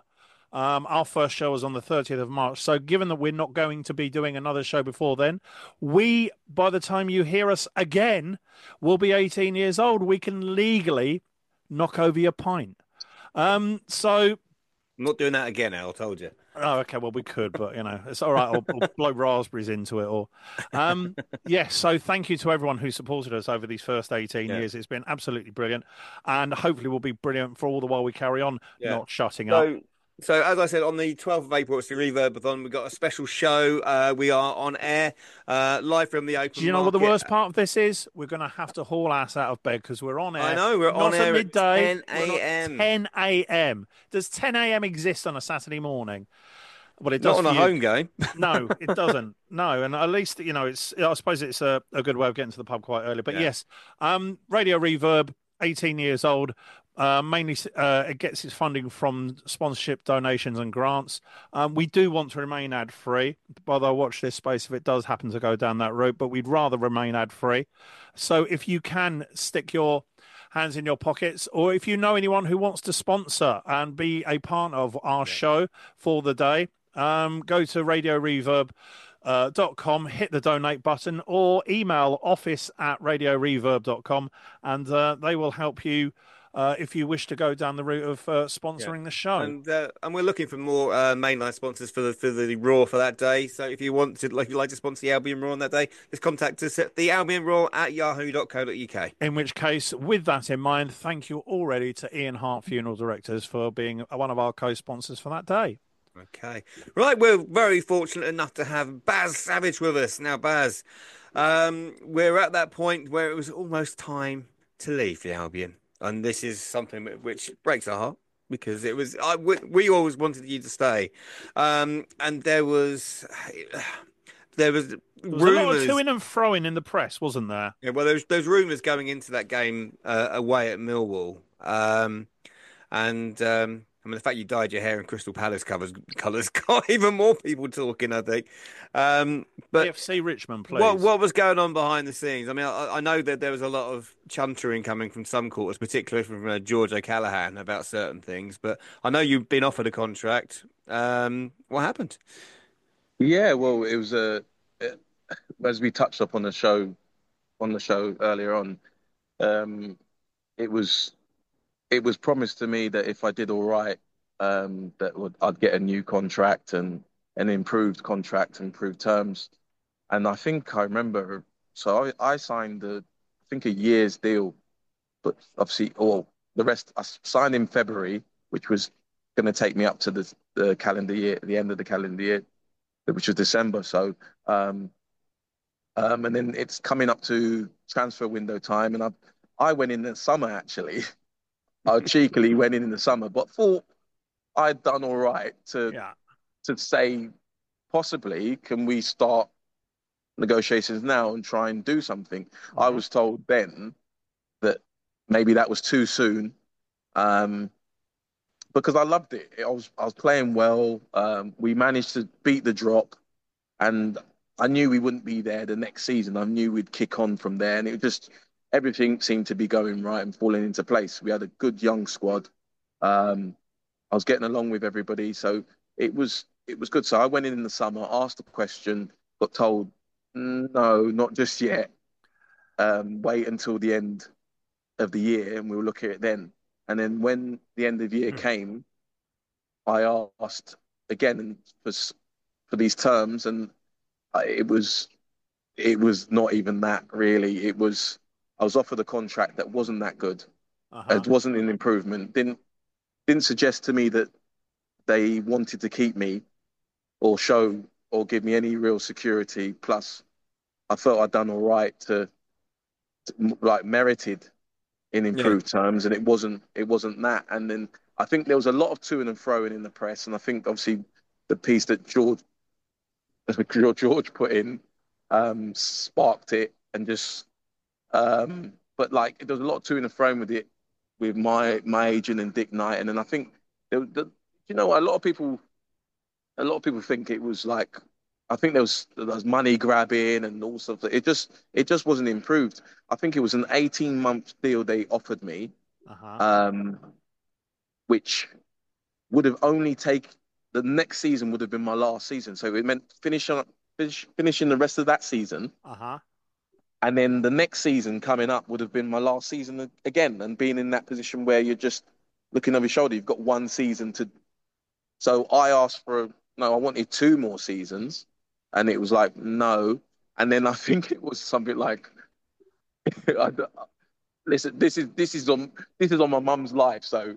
Um, our first show was on the thirtieth of March. So, given that we're not going to be doing another show before then, we, by the time you hear us again, will be eighteen years old. We can legally knock over your pint. Um, so, I'm not doing that again, Al, I told you. oh, okay. Well, we could, but you know, it's all right. Or, or blow raspberries into it, or um, yes. So, thank you to everyone who supported us over these first eighteen Yeah. years. It's been absolutely brilliant, and hopefully, will be brilliant for all the while we carry on, Yeah. not shutting up. So, so as I said, on the twelfth of April, it's the Reverbathon. We've got a special show. Uh, we are on air, uh, live from the open Do you know what the market. worst part of this is? We're going to have to haul ass out of bed because we're on air. I know, we're not on at air at midday. ten a m. ten a m. Does ten a m exist on a Saturday morning? Well, it does Not on for a you. home game. No, it doesn't. No, and at least you know it's. I suppose it's a, a good way of getting to the pub quite early. But Yeah. yes, um, Radio Reverb, eighteen years old. Uh, mainly, uh, it gets its funding from sponsorship, donations, and grants. Um, we do want to remain ad free. Although watch this space if it does happen to go down that route, but we'd rather remain ad free. So if you can stick your hands in your pockets, or if you know anyone who wants to sponsor and be a part of our yeah. show for the day, um, go to Radio Reverb. Uh, dot com, hit the donate button, or email office at radio reverb dot com, and uh, they will help you uh, if you wish to go down the route of uh, sponsoring yeah. the show. And uh, and we're looking for more uh, mainline sponsors for the for the Raw for that day. So if you want to, like, if you'd like to sponsor the Albion Raw on that day, just contact us at the Albion Raw at yahoo dot co dot uk. In which case, with that in mind, thank you already to Ian Hart Funeral Directors for being one of our co-sponsors for that day. Okay. Right, we're very fortunate enough to have Baz Savage with us. Now, Baz, um, we're at that point where it was almost time to leave the Albion. And this is something which breaks our heart because it was, I, we, we always wanted you to stay. Um, and there was, there was, there was rumors, a lot of to-ing and fro-ing in the press, wasn't there? Yeah, well, there's there's rumours going into that game uh, away at Millwall. Um, and, um, I mean, the fact you dyed your hair in Crystal Palace covers colours got even more people talking, I think. Um, but A F C Richmond, please. What, what was going on behind the scenes? I mean, I, I know that there was a lot of chuntering coming from some quarters, particularly from uh, George O'Callaghan about certain things. But I know you've been offered a contract. Um, what happened? Yeah, well, it was a uh, as we touched up on the show on the show earlier on. Um, it was. It was promised to me that if I did all right, um, that would, I'd get a new contract and an improved contract, improved terms. And I think I remember, so I, I signed, a, I think, a year's deal, but obviously, or the rest, I signed in February, which was going to take me up to the, the calendar year, the end of the calendar year, which was December. So, um, um, and then it's coming up to transfer window time, and I, I went in the summer actually. I cheekily went in in the summer, but thought I'd done all right to yeah. to say, possibly, can we start negotiations now and try and do something? Uh-huh. I was told then that maybe that was too soon, um, because I loved it. I was I was playing well. Um, we managed to beat the drop, and I knew we wouldn't be there the next season. I knew we'd kick on from there, and it just. Everything seemed to be going right and falling into place. We had a good young squad. Um, I was getting along with everybody, so it was it was good. So I went in in the summer, asked a question, got told, no, not just yet. Um, wait until the end of the year, and we'll look at it then. And then when the end of the year mm. came, I asked again for for these terms, and it was it was not even that really. It was. I was offered a contract that wasn't that good. Uh-huh. It wasn't an improvement. Didn't didn't suggest to me that they wanted to keep me or show or give me any real security. Plus, I felt I'd done all right to, to like merited in improved yeah. terms, and it wasn't it wasn't that. And then I think there was a lot of to and fro in the press, and I think obviously the piece that George George put in um, sparked it and just. Um, but like there was a lot to and fro with it, with my my agent and Dick Knight, and then I think there, the, you know a lot of people, a lot of people think it was like, I think there was there was money grabbing and all sorts of, it just it just wasn't improved. I think it was an eighteen month deal they offered me, uh-huh. um, which would have only take the next season would have been my last season. So it meant finishing finish, finishing the rest of that season, Uh huh. and then the next season coming up would have been my last season again, and being in that position where you're just looking over your shoulder. You've got one season to. So I asked for no, I wanted two more seasons, and it was like no, and then I think it was something like, I, listen, this is this is on this is on my mum's life, so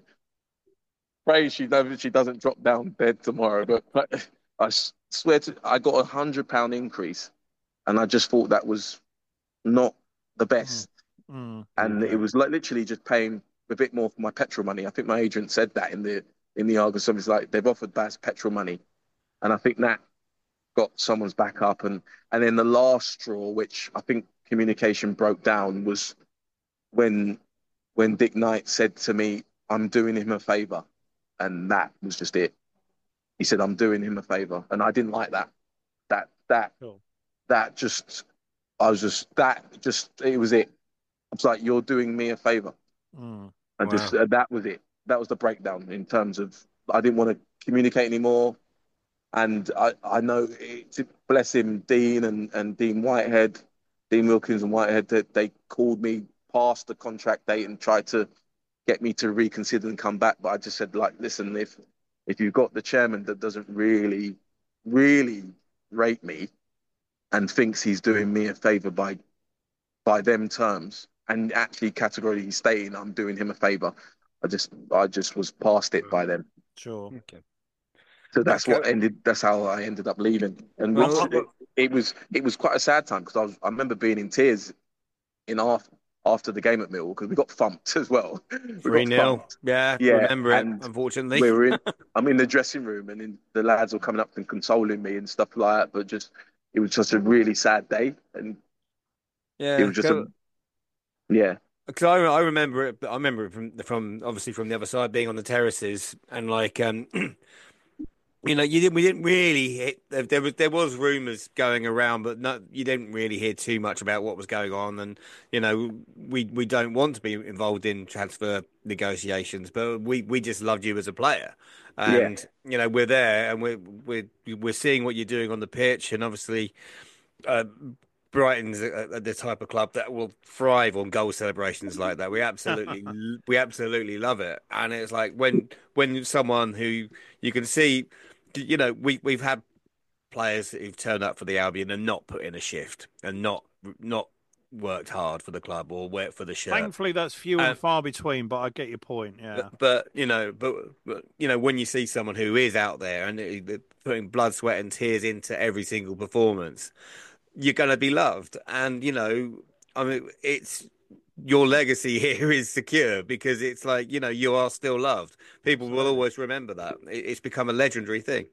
pray she doesn't she doesn't drop down dead tomorrow. But, but I swear to, I got a hundred pound increase, and I just thought that was not the best. Mm. And Okay. it was like literally just paying a bit more for my petrol money. I think my agent said that in the in the Argus. So it's like they've offered Baz petrol money, and I think that got someone's back up. And and then the last straw, which I think communication broke down, was when when Dick Knight said to me, "I'm doing him a favor," and that was just it. He said, "I'm doing him a favor," and I didn't like that. That that Cool. that just I was just that just it was it. I was like, "You're doing me a favor." Mm. And Wow. just uh, that was it. That was the breakdown in terms of I didn't want to communicate anymore. And I, I know, it, bless him, Dean and, and Dean Whitehead, Dean Wilkins and Whitehead, that they called me past the contract date and tried to get me to reconsider and come back. But I just said, like, listen, if if you've got the chairman that doesn't really, really rate me and thinks he's doing me a favor by by them terms, and actually categorically stating I'm doing him a favor, I just I just was past it by then. Sure. Okay. So that's Okay. what ended. That's how I ended up leaving, and Well, which well, well- it, it was it was quite a sad time because I was I remember being in tears in half after the game at Millwall because we got thumped as well. We three got nil. thumped, Yeah, yeah, remember it, and unfortunately. we were in. I'm in the dressing room, and in, the lads were coming up and consoling me and stuff like that. But just it was just a really sad day, and it Yeah, was just a yeah, because I, I remember it. I remember it from from obviously from the other side, being on the terraces, and like um, you know, you didn't we didn't really hit. There there was there was rumors going around, but not you didn't really hear too much about what was going on. And you know, we we don't want to be involved in transfer negotiations, but we we just loved you as a player, yeah, and you know, we're there, and we're we're we're seeing what you're doing on the pitch, and obviously. Uh, Brighton's a, a, the type of club that will thrive on goal celebrations like that. We absolutely, we absolutely love it. And it's like when when someone who you can see, you know, we we've had players who've turned up for the Albion and not put in a shift and not not worked hard for the club or worked for the shirt. Thankfully, that's few and And far between, but I get your point. Yeah. but, but you know, but, but you know, when you see someone who is out there and they're putting blood, sweat, and tears into every single performance, you're going to be loved. And, you know, I mean, it's your legacy here is secure because it's like, you know, you are still loved. People will Absolutely. always remember that. It- It's become a legendary thing.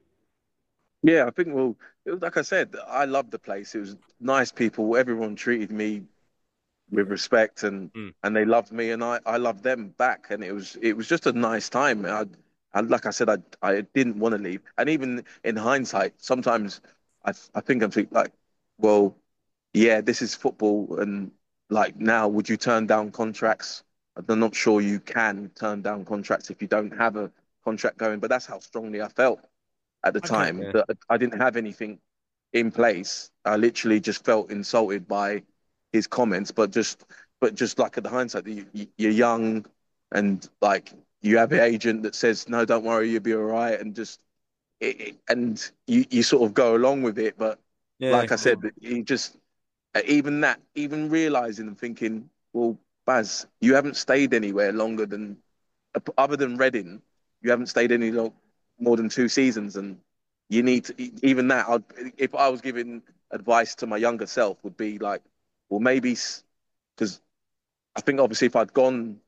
yeah. I think well, it was, like I said, I loved the place. It was nice people. Everyone treated me with respect and Mm. and they loved me and I I loved them back and it was it was just a nice time. I, I like I said I I didn't want to leave and even in hindsight sometimes I I think I'm thinking like well yeah this is football and like now would you turn down contracts? I'm not sure you can turn down contracts if you don't have a contract going, but that's how strongly I felt at the Okay. time Yeah. that I didn't have anything in place. I literally just felt insulted by his comments, but just but just like at the hindsight, you, you're young and like you have an agent that says no, don't worry, you'll be all right, and just it, it- and you you sort of go along with it. But Yeah. like I said, you just even that, even realizing and thinking, well, Baz, you haven't stayed anywhere longer than other than Reading, you haven't stayed any long, more than two seasons, and you need to even that. I'd, if I was giving advice to my younger self, would be like, well, maybe because I think obviously if I'd gone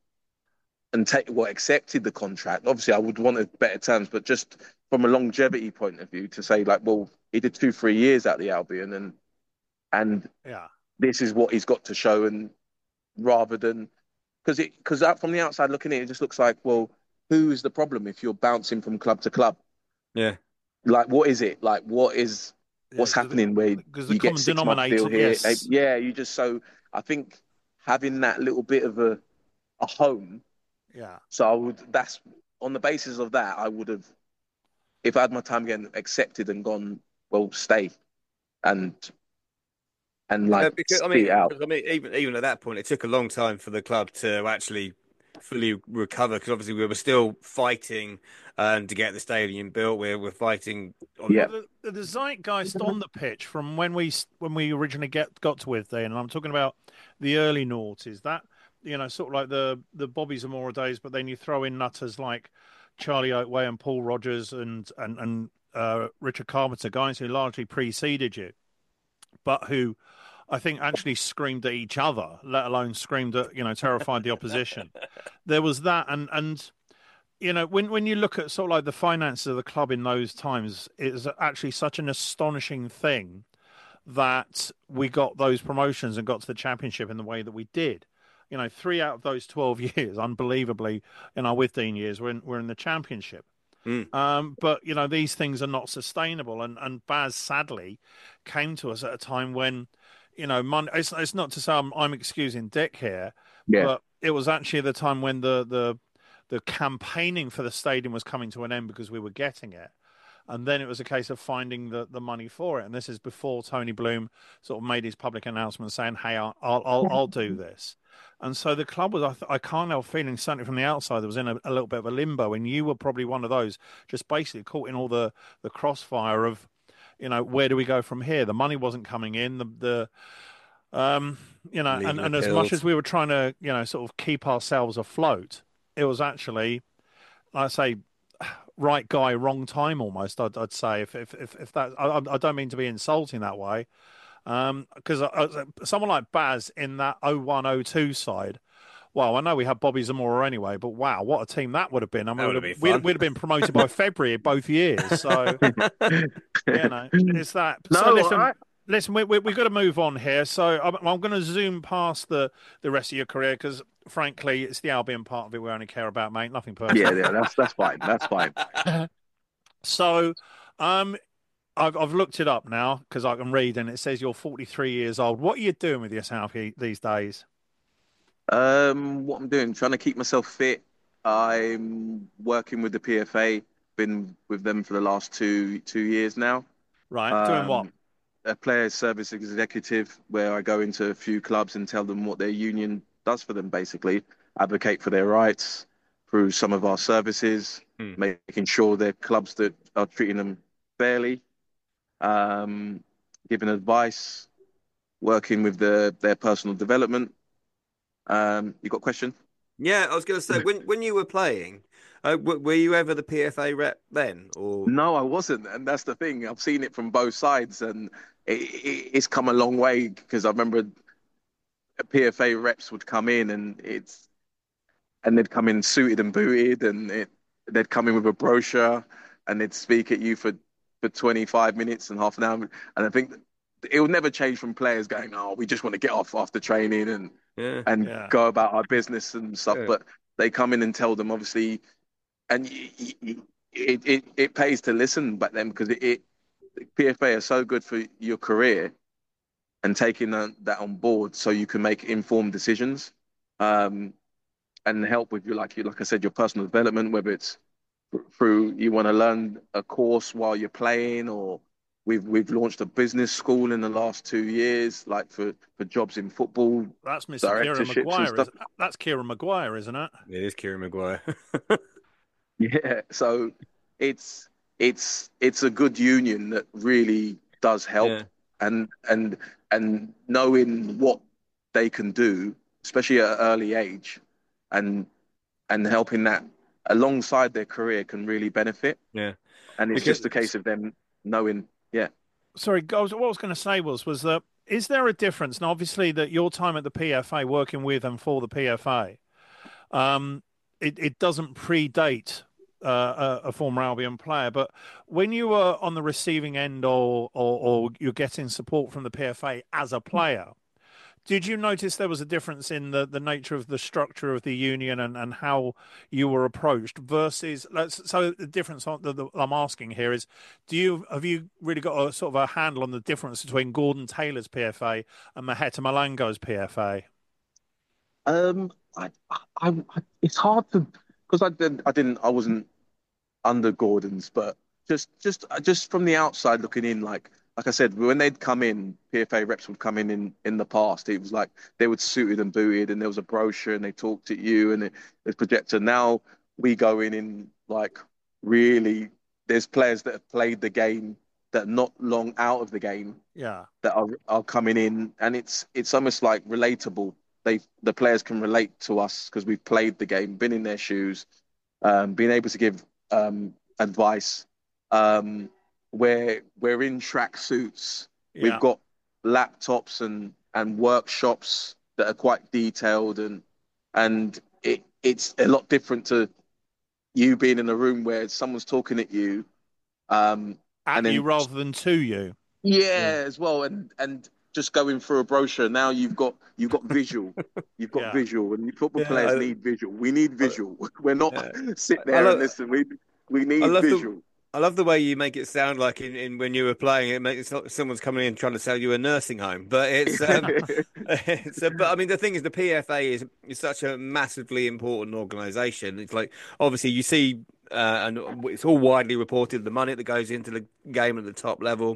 and take well accepted the contract, obviously I would want a better terms, but just from a longevity point of view, to say like, well, he did two, three years at the Albion, and and Yeah. this is what he's got to show, and rather than because it because from the outside looking in, it just looks like, well, who is the problem if you're bouncing from club to club? Yeah. Like, what is it? Like, what is what's Yeah, happening where because the you get common six month denominator, deal here? Eh, yes. Yeah, you just so I think having that little bit of a a home. Yeah. So I would that's on the basis of that, I would have, if I had my time again, accepted and gone, well, stay and and Yeah, like because I see mean, it out. because, I mean, even even at that point, it took a long time for the club to actually fully recover. Because obviously, we were still fighting um, to get the stadium built. We're we're fighting on. Yeah, Well, the, the zeitgeist on the pitch from when we when we originally get got to Withdean, and I'm talking about the early noughties, that you know, sort of like the the Bobby Zamora days, but then you throw in nutters like Charlie Oakway and Paul Rogers and and and uh, Richard Carpenter, guys who largely preceded you, but who I think actually screamed at each other, let alone screamed at, you know, terrified the opposition. There was that, and and you know, when when you look at sort of like the finances of the club in those times, it's actually such an astonishing thing that we got those promotions and got to the championship in the way that we did. You know, three out of those twelve years, unbelievably, in our Withdean years, we're in, we're in the championship. Mm. Um, but you know, these things are not sustainable, and and Baz sadly came to us at a time when, you know, money. It's it's not to say I'm, I'm excusing Dick here, yeah, but it was actually the time when the the the campaigning for the stadium was coming to an end because we were getting it. And then it was a case of finding the, the money for it. And this is before Tony Bloom sort of made his public announcement saying, hey, I'll, I'll, I'll do this. And so the club was, I, th- I can't help feeling, certainly from the outside, there was in a, a little bit of a limbo. And you were probably one of those just basically caught in all the, the crossfire of, you know, where do we go from here? The money wasn't coming in. The, the um, you know, and, Legal and as much appeals. as we were trying to, you know, sort of keep ourselves afloat, it was actually, like I say, right guy, wrong time almost. I'd, I'd say if if if, if that, I, I don't mean to be insulting that way, because um, someone like Baz in that oh one oh two side. Well, I know we had Bobby Zamora anyway, but wow, what a team that would have been! And That we would would have have been we'd, fun. we'd have been promoted by February both years. So you know, it's that. So no, listen, I, listen, we we we've got to move on here. So I'm, I'm going to zoom past the the rest of your career because, frankly, it's the Albion part of it we only care about, mate. Nothing yeah, personal. yeah, that's that's fine, that's fine. So, um, I've I've looked it up now because I can read, and it says you're forty-three years old. What are you doing with yourself he- these days? Um, what I'm doing, trying to keep myself fit. I'm working with the P F A. Been with them for the last two two years now. Right, doing what? Um, a player service executive, where I go into a few clubs and tell them what their union does for them, basically advocate for their rights through some of our services, Hmm. making sure they're clubs that are treating them fairly, um, giving advice, working with the, their personal development. Um, you got a question? Yeah, I was going to say when when you were playing, uh, w were you ever the P F A rep then, or No, I wasn't, and that's the thing. I've seen it from both sides, and it, it, it's come a long way because I remember P F A reps would come in, and it's and they'd come in suited and booted, and it, they'd come in with a brochure, and they'd speak at you for for twenty-five minutes and half an hour, and I think it will never change from players going, "Oh, we just want to get off after training and yeah, and Yeah, go about our business and stuff," yeah, but they come in and tell them obviously, and y y it, it it pays to listen back then because it, it P F A are so good for your career and taking that, that on board so you can make informed decisions, um, and help with your like you like I said your personal development, whether it's through you want to learn a course while you're playing, or we've we've launched a business school in the last two years, like for for jobs in football, that's Mister Kieran directorships and Maguire, stuff. is that's Kieran Maguire, isn't it? it is Kieran Maguire. Yeah, so it's it's it's a good union that really does help, Yeah, and and and knowing what they can do, especially at an early age, and and helping that alongside their career can really benefit. yeah, And it's just a because case of them knowing, yeah. Sorry, I was, what I was going to say was was that is there a difference? Now, obviously, that your time at the P F A, working with and for the P F A, um, it, it doesn't predate uh, a, a former Albion player. But when you were on the receiving end, or, or or you're getting support from the P F A as a player, did you notice there was a difference in the, the nature of the structure of the union and, and how you were approached versus let's so the difference on- that I'm asking here is do you have you really got a sort of a handle on the difference between Gordon Taylor's P F A and Maheta Malango's P F A? Um, I, I, I, it's hard to because I didn't, I didn't, I wasn't under Gordon's, but just just just from the outside looking in, like like I said, when they'd come in, P F A reps would come in in in the past. It was like they would suited and booted, and there was a brochure, and they talked at you, and it, there's projector. Now we go in in like really, there's players that have played the game that are not long out of the game Yeah. that are are coming in, and it's it's almost like relatable. They the players can relate to us because we've played the game, been in their shoes, um, being able to give um, advice. Um, we're we're in track suits. We've Yeah. got laptops and and workshops that are quite detailed, and and it it's a lot different to you being in a room where someone's talking at you, um, At and you then rather than to you. Yeah. yeah, as well, and and just going through a brochure. Now you've got you've got visual, you've got Yeah. visual, and football Yeah, players I, need visual. We need I, visual. We're not yeah. sit I there and love listen. We we I need love the visual. I love the way you make it sound like in, in when you were playing it makes like someone's coming in trying to sell you a nursing home. But it's um it's a, but I mean the thing is the P F A is is such a massively important organization. It's like obviously you see uh, and it's all widely reported the money that goes into the game at the top level.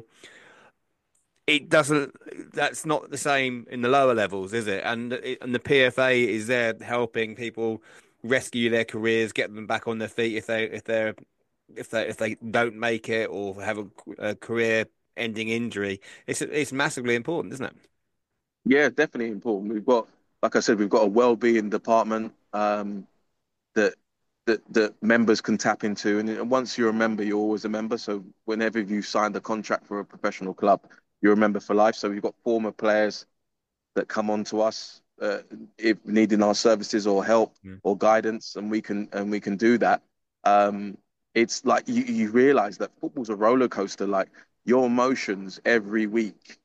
It doesn't that's not the same in the lower levels, is it? And it, and the P F A is there helping people rescue their careers, get them back on their feet if they if they're if they if they don't make it or have a, a career-ending injury. It's it's massively important, isn't it? Yeah, definitely important. We've got, like I said, we've got a well-being department um, that that that members can tap into, and once you're a member, you're always a member. So whenever you signed a contract for a professional club, you're a member for life. So we've got former players that come on to us uh, if needing our services or help Mm. or guidance, and we can and we can do that. Um, it's like you, you realize that football's a roller coaster. Like your emotions every week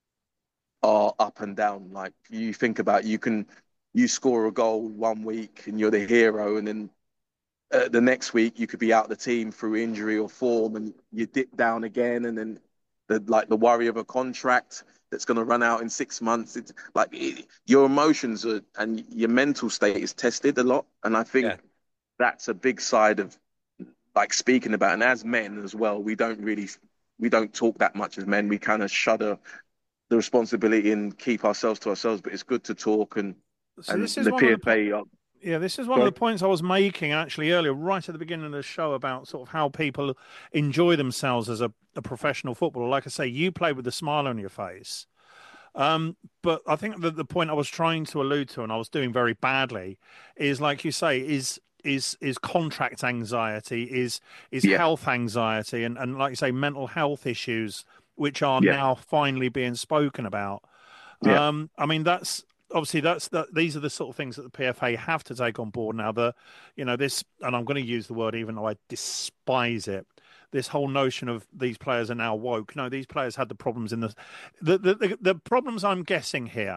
are up and down. Like you think about, you can you score a goal one week and you're the hero, and then uh, the next week you could be out the team through injury or form, and you dip down again, and then the like the worry of a contract that's going to run out in six months. It's like it, your emotions are, and your mental state is tested a lot, and I Yeah. think that's a big side of like speaking about. And as men as well, we don't really we don't talk that much as men. We kind of shudder the responsibility and keep ourselves to ourselves. But it's good to talk, and So and this is the one of the po- P F A. Are, yeah, this is one of sorry. the points I was making actually earlier, right at the beginning of the show about sort of how people enjoy themselves as a, a professional footballer. Like I say, you play with a smile on your face. Um, but I think that the point I was trying to allude to, and I was doing very badly, is like you say, is is is contract anxiety, is is Yeah, health anxiety, and and like you say, mental health issues, which are yeah, now finally being spoken about. yeah, Um, I mean, that's obviously that's that. These are the sort of things that the P F A have to take on board now. The, you know, this, and I'm going to use the word even though I despise it. This whole notion of these players are now woke. No, these players had the problems in the, the the the, the problems I'm guessing here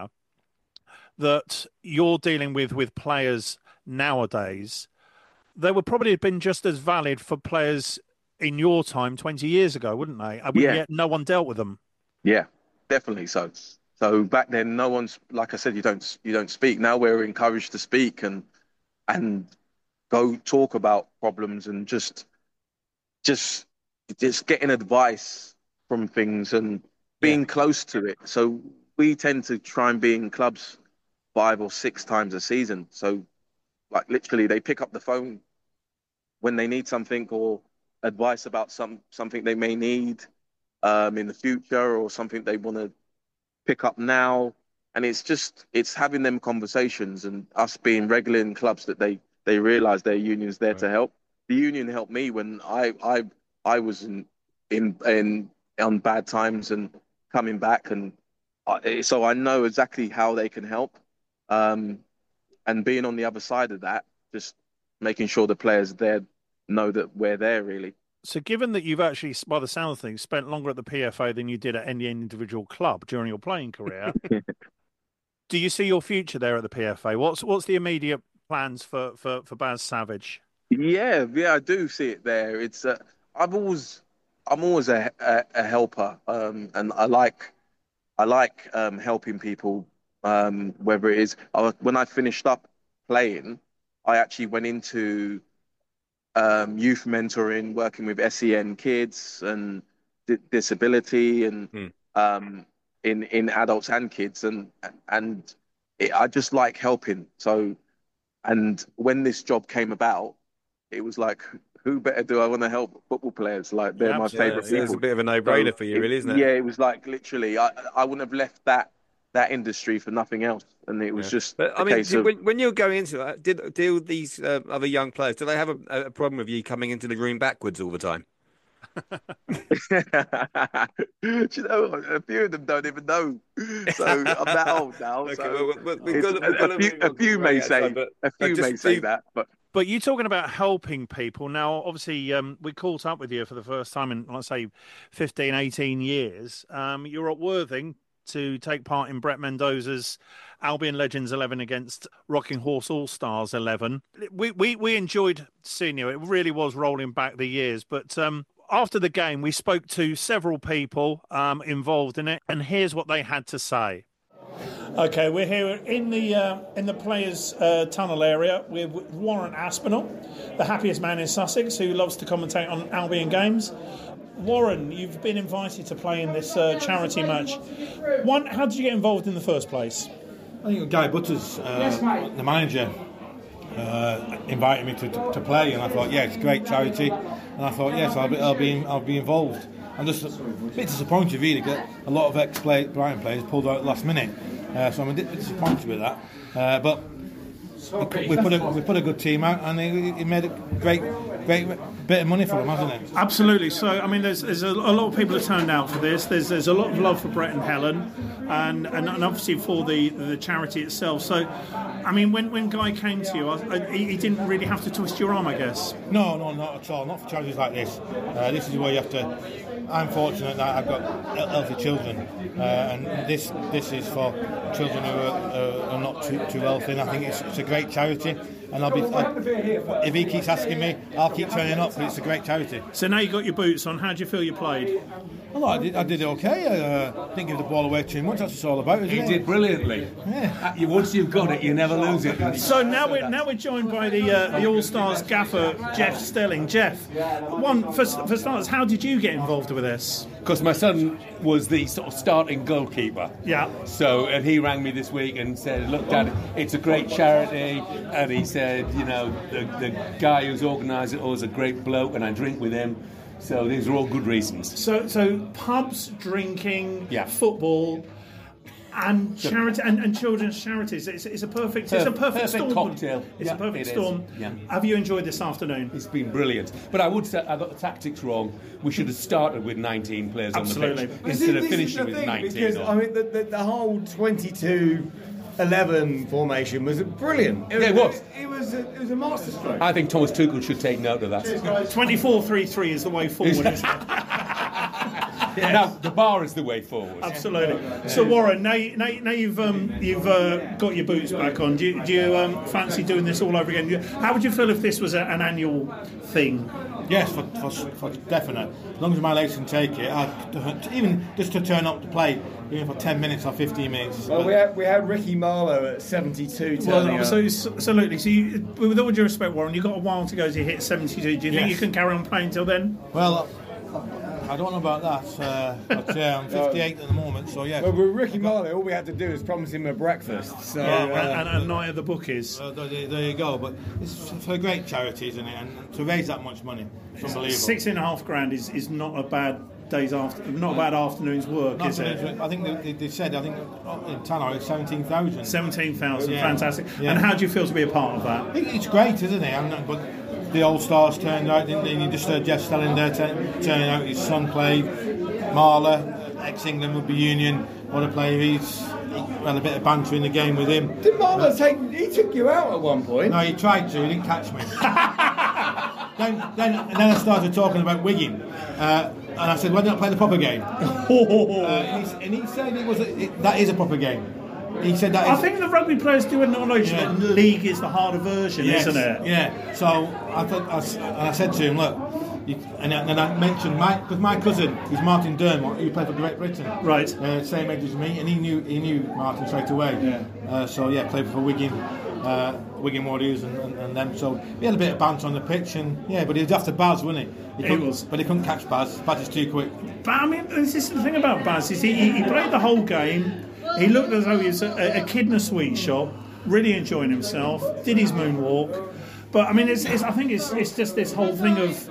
that you're dealing with with players nowadays. They would probably have been just as valid for players in your time twenty years ago, wouldn't they? And yeah, yet no one dealt with them. yeah. Definitely so. So back then, no one's like I said. You don't you don't speak. Now we're encouraged to speak and and go talk about problems and just just just getting advice from things and Yeah. being close to it. So we tend to try and be in clubs five or six times a season. So like literally, they pick up the phone when they need something or advice about some something they may need um, in the future or something they want to pick up now. And it's just it's having them conversations and us being regular in clubs that they they realize their union's there Right. to help. The union helped me when I I I was in in in on bad times and coming back, and I, so I know exactly how they can help. Um, and being on the other side of that, just making sure the players there know that we're there really. So, given that you've actually, by the sound of things, spent longer at the P F A than you did at any individual club during your playing career, do you see your future there at the P F A? What's what's the immediate plans for for for Baz Savage? Yeah, yeah, I do see it there. It's uh, I've always I'm always a, a, a helper, um, and I like I like um, helping people. Um, whether it is I, when I finished up playing, I actually went into um, youth mentoring, working with S E N kids and d- disability, and Mm. um, in in adults and kids, and and it, I just like helping. So, and when this job came about, it was like, who better do I want to help? Football players, like they're Yeah, my absolutely. favorite Yeah, people. it's a bit of a no-brainer So for you, it- really, isn't it? Yeah, it was like literally, I I wouldn't have left that that industry for nothing else, and it was Yeah. just But a I mean, case did, of. when when you're going into it, did do these uh, other young players? Do they have a, a problem with you coming into the room backwards all the time? Do you know what? A few of them don't even know. So I'm that old now. Okay, so well, we- we've it's- got to, we've a, got a to few, move a on 'cause few we're may running out of say, time, but a few uh, just may say do- that, but But you're talking about helping people. Now, obviously, um, we caught up with you for the first time in, let's say, fifteen, eighteen years. Um, you're at Worthing to take part in Brett Mendoza's Albion Legends eleven against Rocking Horse All-Stars eleven. We, we, we enjoyed seeing you. It really was rolling back the years. But um, after the game, we spoke to several people um, involved in it, and here's what they had to say. Okay, we're here in the uh, in the players' uh, tunnel area with Warren Aspinall, the happiest man in Sussex, who loves to commentate on Albion games. Warren, you've been invited to play in this uh, charity match. One, how did you get involved in the first place? I think Guy Butters, uh, the manager, uh, invited me to, to, to play, and I thought, yeah, it's a great charity, and I thought, yes, I'll be, I'll be, I'll be involved. I'm just a bit disappointed, really, that a lot of ex-Brighton players pulled out at the last minute, uh, so I'm a bit disappointed with that. Uh, but we put a we put a good team out, and it, it made a great, great bit of money for them, hasn't it? Absolutely. So, I mean, there's, there's a, a lot of people have turned out for this. There's there's a lot of love for Brett and Helen, and and, and obviously for the, the charity itself. So, I mean, when, when Guy came to you, I, I, he didn't really have to twist your arm, I guess. No, no, not at all. Not for charities like this. Uh, this is where you have to. I'm fortunate that I've got healthy children, uh, and this this is for children who are, uh, are not too, too healthy. And I think it's, it's a great charity. And I'll be, I, if he keeps asking me, I'll keep turning up. But it's a great charity. So now you got your boots on. How do you feel you played? Well, I did, I did okay. I uh, didn't give the ball away too much. That's what it's all about, isn't You it? did brilliantly. Yeah. You, once you've got it, you never lose it. So now we're now we're joined by the uh, the All Stars gaffer Jeff Stelling. Jeff, one for, for starters, how did you get involved with this? Because my son was the sort of starting goalkeeper. Yeah. So, and he rang me this week and said, look, Dad, it's a great charity. And he said, you know, the, the guy who's organised it all is a great bloke and I drink with him. So these are all good reasons. So so pubs, drinking, Yeah. football, and charity and, and children's charities. It's, it's a perfect it's a perfect, Perfect storm. cocktail. It's Yeah, a perfect it is. storm. Yeah. Have you enjoyed this afternoon? It's been brilliant. But I would say I got the tactics wrong. We should have started with nineteen players Absolutely. on the pitch This instead is- of this is finishing the with thing, nineteen. Because, on. I mean, the, the, the whole twenty-two eleven formation was brilliant. Yeah, it was. It, was a, it was a masterstroke. I think Thomas Tuchel should take note of that. twenty-four three three is the way forward, isn't it? Now, the bar is the way forward. Absolutely. So Warren, now, you, now, you- now you've um, you've uh, got your boots back on. Do you, do you um, fancy doing this all over again? How would you feel if this was a, an annual thing? Yes, for, for, for definite. As long as my legs can take it, I'd, even just to turn up to play, even for ten minutes or fifteen minutes. Well, we had, we had Ricky Marlowe at seventy-two Well, turning up. so, so absolutely. So, you, with all due respect, Warren, you've got a while to go to hit seventy-two. Do you think Yes. you can carry on playing till then? Well, I don't know about that, uh, but uh, I'm fifty-eight at the moment, so yeah. Well, with Ricky Marlowe, all we had to do was promise him a breakfast. So, Yeah, uh, and, and a night at the bookies. Uh, there, there you go, but it's for a great charity, isn't it? And to raise that much money, it's unbelievable. Six and a half grand is, is not a bad day's after, not a bad afternoon's work, Not is to it? mention, I think they, they said, I think in Tannoy it's seventeen thousand. Seventeen thousand, Yeah. fantastic. Yeah. And how do you feel to be a part of I that? think it's great, isn't it? And, but the old stars turned out, didn't they? You just heard Jeff Stelling there t- turning out. His son played. Marla, ex-England Rugby Union, what a player. He's he had a bit of banter in the game with him. did Marlowe take? He took you out at one point. No, he tried to, he didn't catch me. then, then, and then I started talking about Wigan, uh, and I said, "Why don't I play the proper game?" uh, and, he, and he said it was a, it, that is a proper game. He said that. I is, think the rugby players do acknowledge Yeah. that league is the harder version, Yes, isn't it? Yeah. So I thought, I, s- and I said to him, look, you, and then I mentioned my because my cousin is Martin Dermott, who played for Great Britain, Right. Uh, same age as me, and he knew he knew Martin straight away. Yeah. Uh, so yeah, played for Wigan. uh, Wigan Warriors and, and, and them. So he had a bit of banter on the pitch, and yeah, but he was after Baz, wasn't he? He, he was, but he couldn't catch Baz. Baz is too quick. But I mean, this is the thing about Baz is he, he played the whole game. He looked as though he was a, a kid in a sweet shop, really enjoying himself. Did his moonwalk, but I mean, it's, it's I think it's it's just this whole thing of.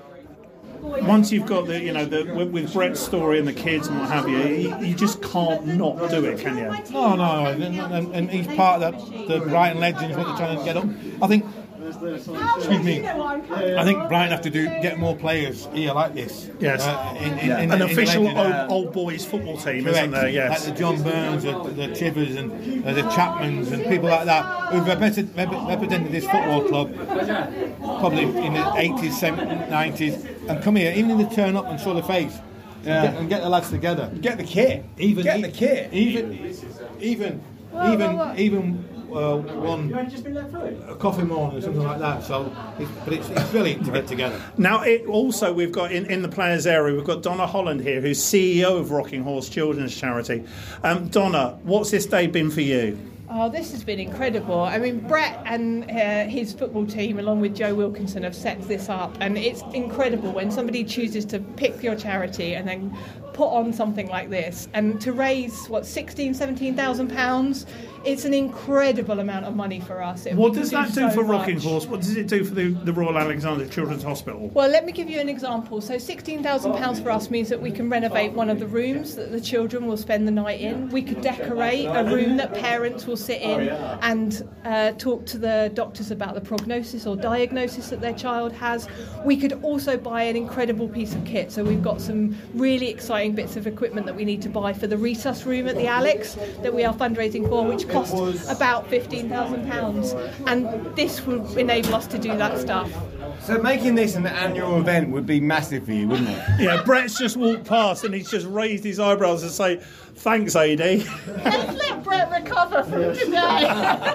Once you've got the, you know, the with, with Brett's story and the kids and what have you, you, you just can't not do it, can you? No, no, and, and, and he's part of that, the Brighton legends, what they're trying to get up. I think, excuse me, I think Brighton have to do get more players here like this. Yes, uh, in, in, yeah. in, an in official the old, old boys football team, Correct. Isn't there? Yes, like the John Burns, the, the Chivers, and uh, the Chapmans, and people like that who've represented, represented this football club probably in the eighties, seventies, nineties, and come here, even in the turn up and show the face, yeah. and, get, and get the lads together. Get the kit. Even get e- the kit. Even, even, Whoa, even, whoa, whoa. even. Uh, one a coffee morning or something like that. So, it's, but it's, it's brilliant to get together. Now, it also we've got in, in the players' area, we've got Donna Holland here, who's C E O of Rocking Horse Children's Charity. Um, Donna, what's this day been for you? Oh, this has been incredible. I mean, Brett and uh, his football team, along with Joe Wilkinson, have set this up, and it's incredible when somebody chooses to pick your charity and then put on something like this, and to raise what sixteen, seventeen thousand pounds. It's an incredible amount of money for us. It What does that do so for much. Rocking Horse? What does it do for the, the Royal Alexandra Children's Hospital? Well, let me give you an example. So sixteen thousand pounds for us means that we can renovate one of the rooms that the children will spend the night in. We could decorate a room that parents will sit in and uh, talk to the doctors about the prognosis or diagnosis that their child has. We could also buy an incredible piece of kit. So we've got some really exciting bits of equipment that we need to buy for the resus room at the Alex that we are fundraising for, which cost about fifteen thousand pounds, and this will enable us to do that stuff. So making this an annual event would be massive for you, wouldn't it? Yeah, Brett's just walked past and he's just raised his eyebrows and say, "Thanks, A D." Let's let Brett recover from today.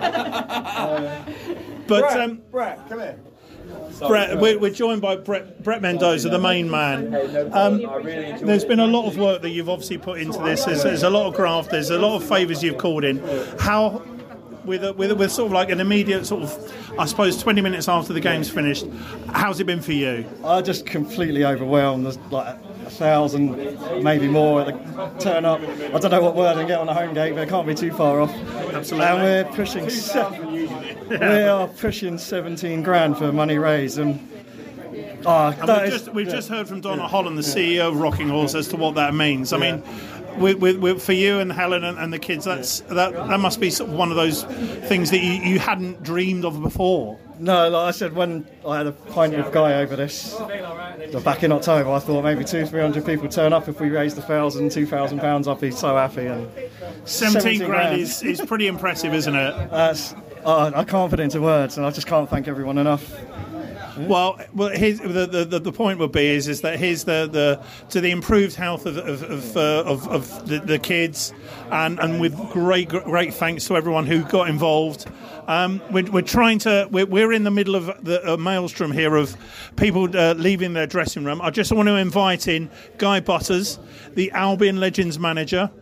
But Brett, um, Brett, come here. Brett, we're, we're joined by Brett, Brett Mendoza, the main man. Um, there's been a lot of work that you've obviously put into this. There's, there's a lot of graft. There's a lot of favours you've called in. How, with a, with a, with sort of like an immediate sort of, I suppose, twenty minutes after the game's finished, how's it been for you? I just completely overwhelmed. There's like a thousand, maybe more, at the turn up. I don't know what word and get on the home gate, but it can't be too far off. Absolutely. And we're pushing. Se- we are pushing seventeen grand for money raised, and. Oh, And that we've is- just, we've yeah. just heard from Donna Holland, the C E O of Rocking Horse, as to what that means. I mean, with, with, with, for you and Helen and, and the kids, that's that, that must be sort of one of those things that you, you hadn't dreamed of before. No, like I said, when I had a pint with Guy over this back in October, I thought maybe two, three hundred people turn up if we raised a thousand, two thousand pounds. I'd be so happy. And seventeen grand is, is pretty impressive, isn't it? That's, oh, I can't put it into words, and I just can't thank everyone enough. Well, well, his, the, the the point would be is is that here's the, the to the improved health of of of, uh, of, of the, the kids, and, and with great great thanks to everyone who got involved. Um, we're, we're trying to we're, we're in the middle of the uh, maelstrom here of people uh, leaving their dressing room. I just want to invite in Guy Butters, the Albion Legends manager,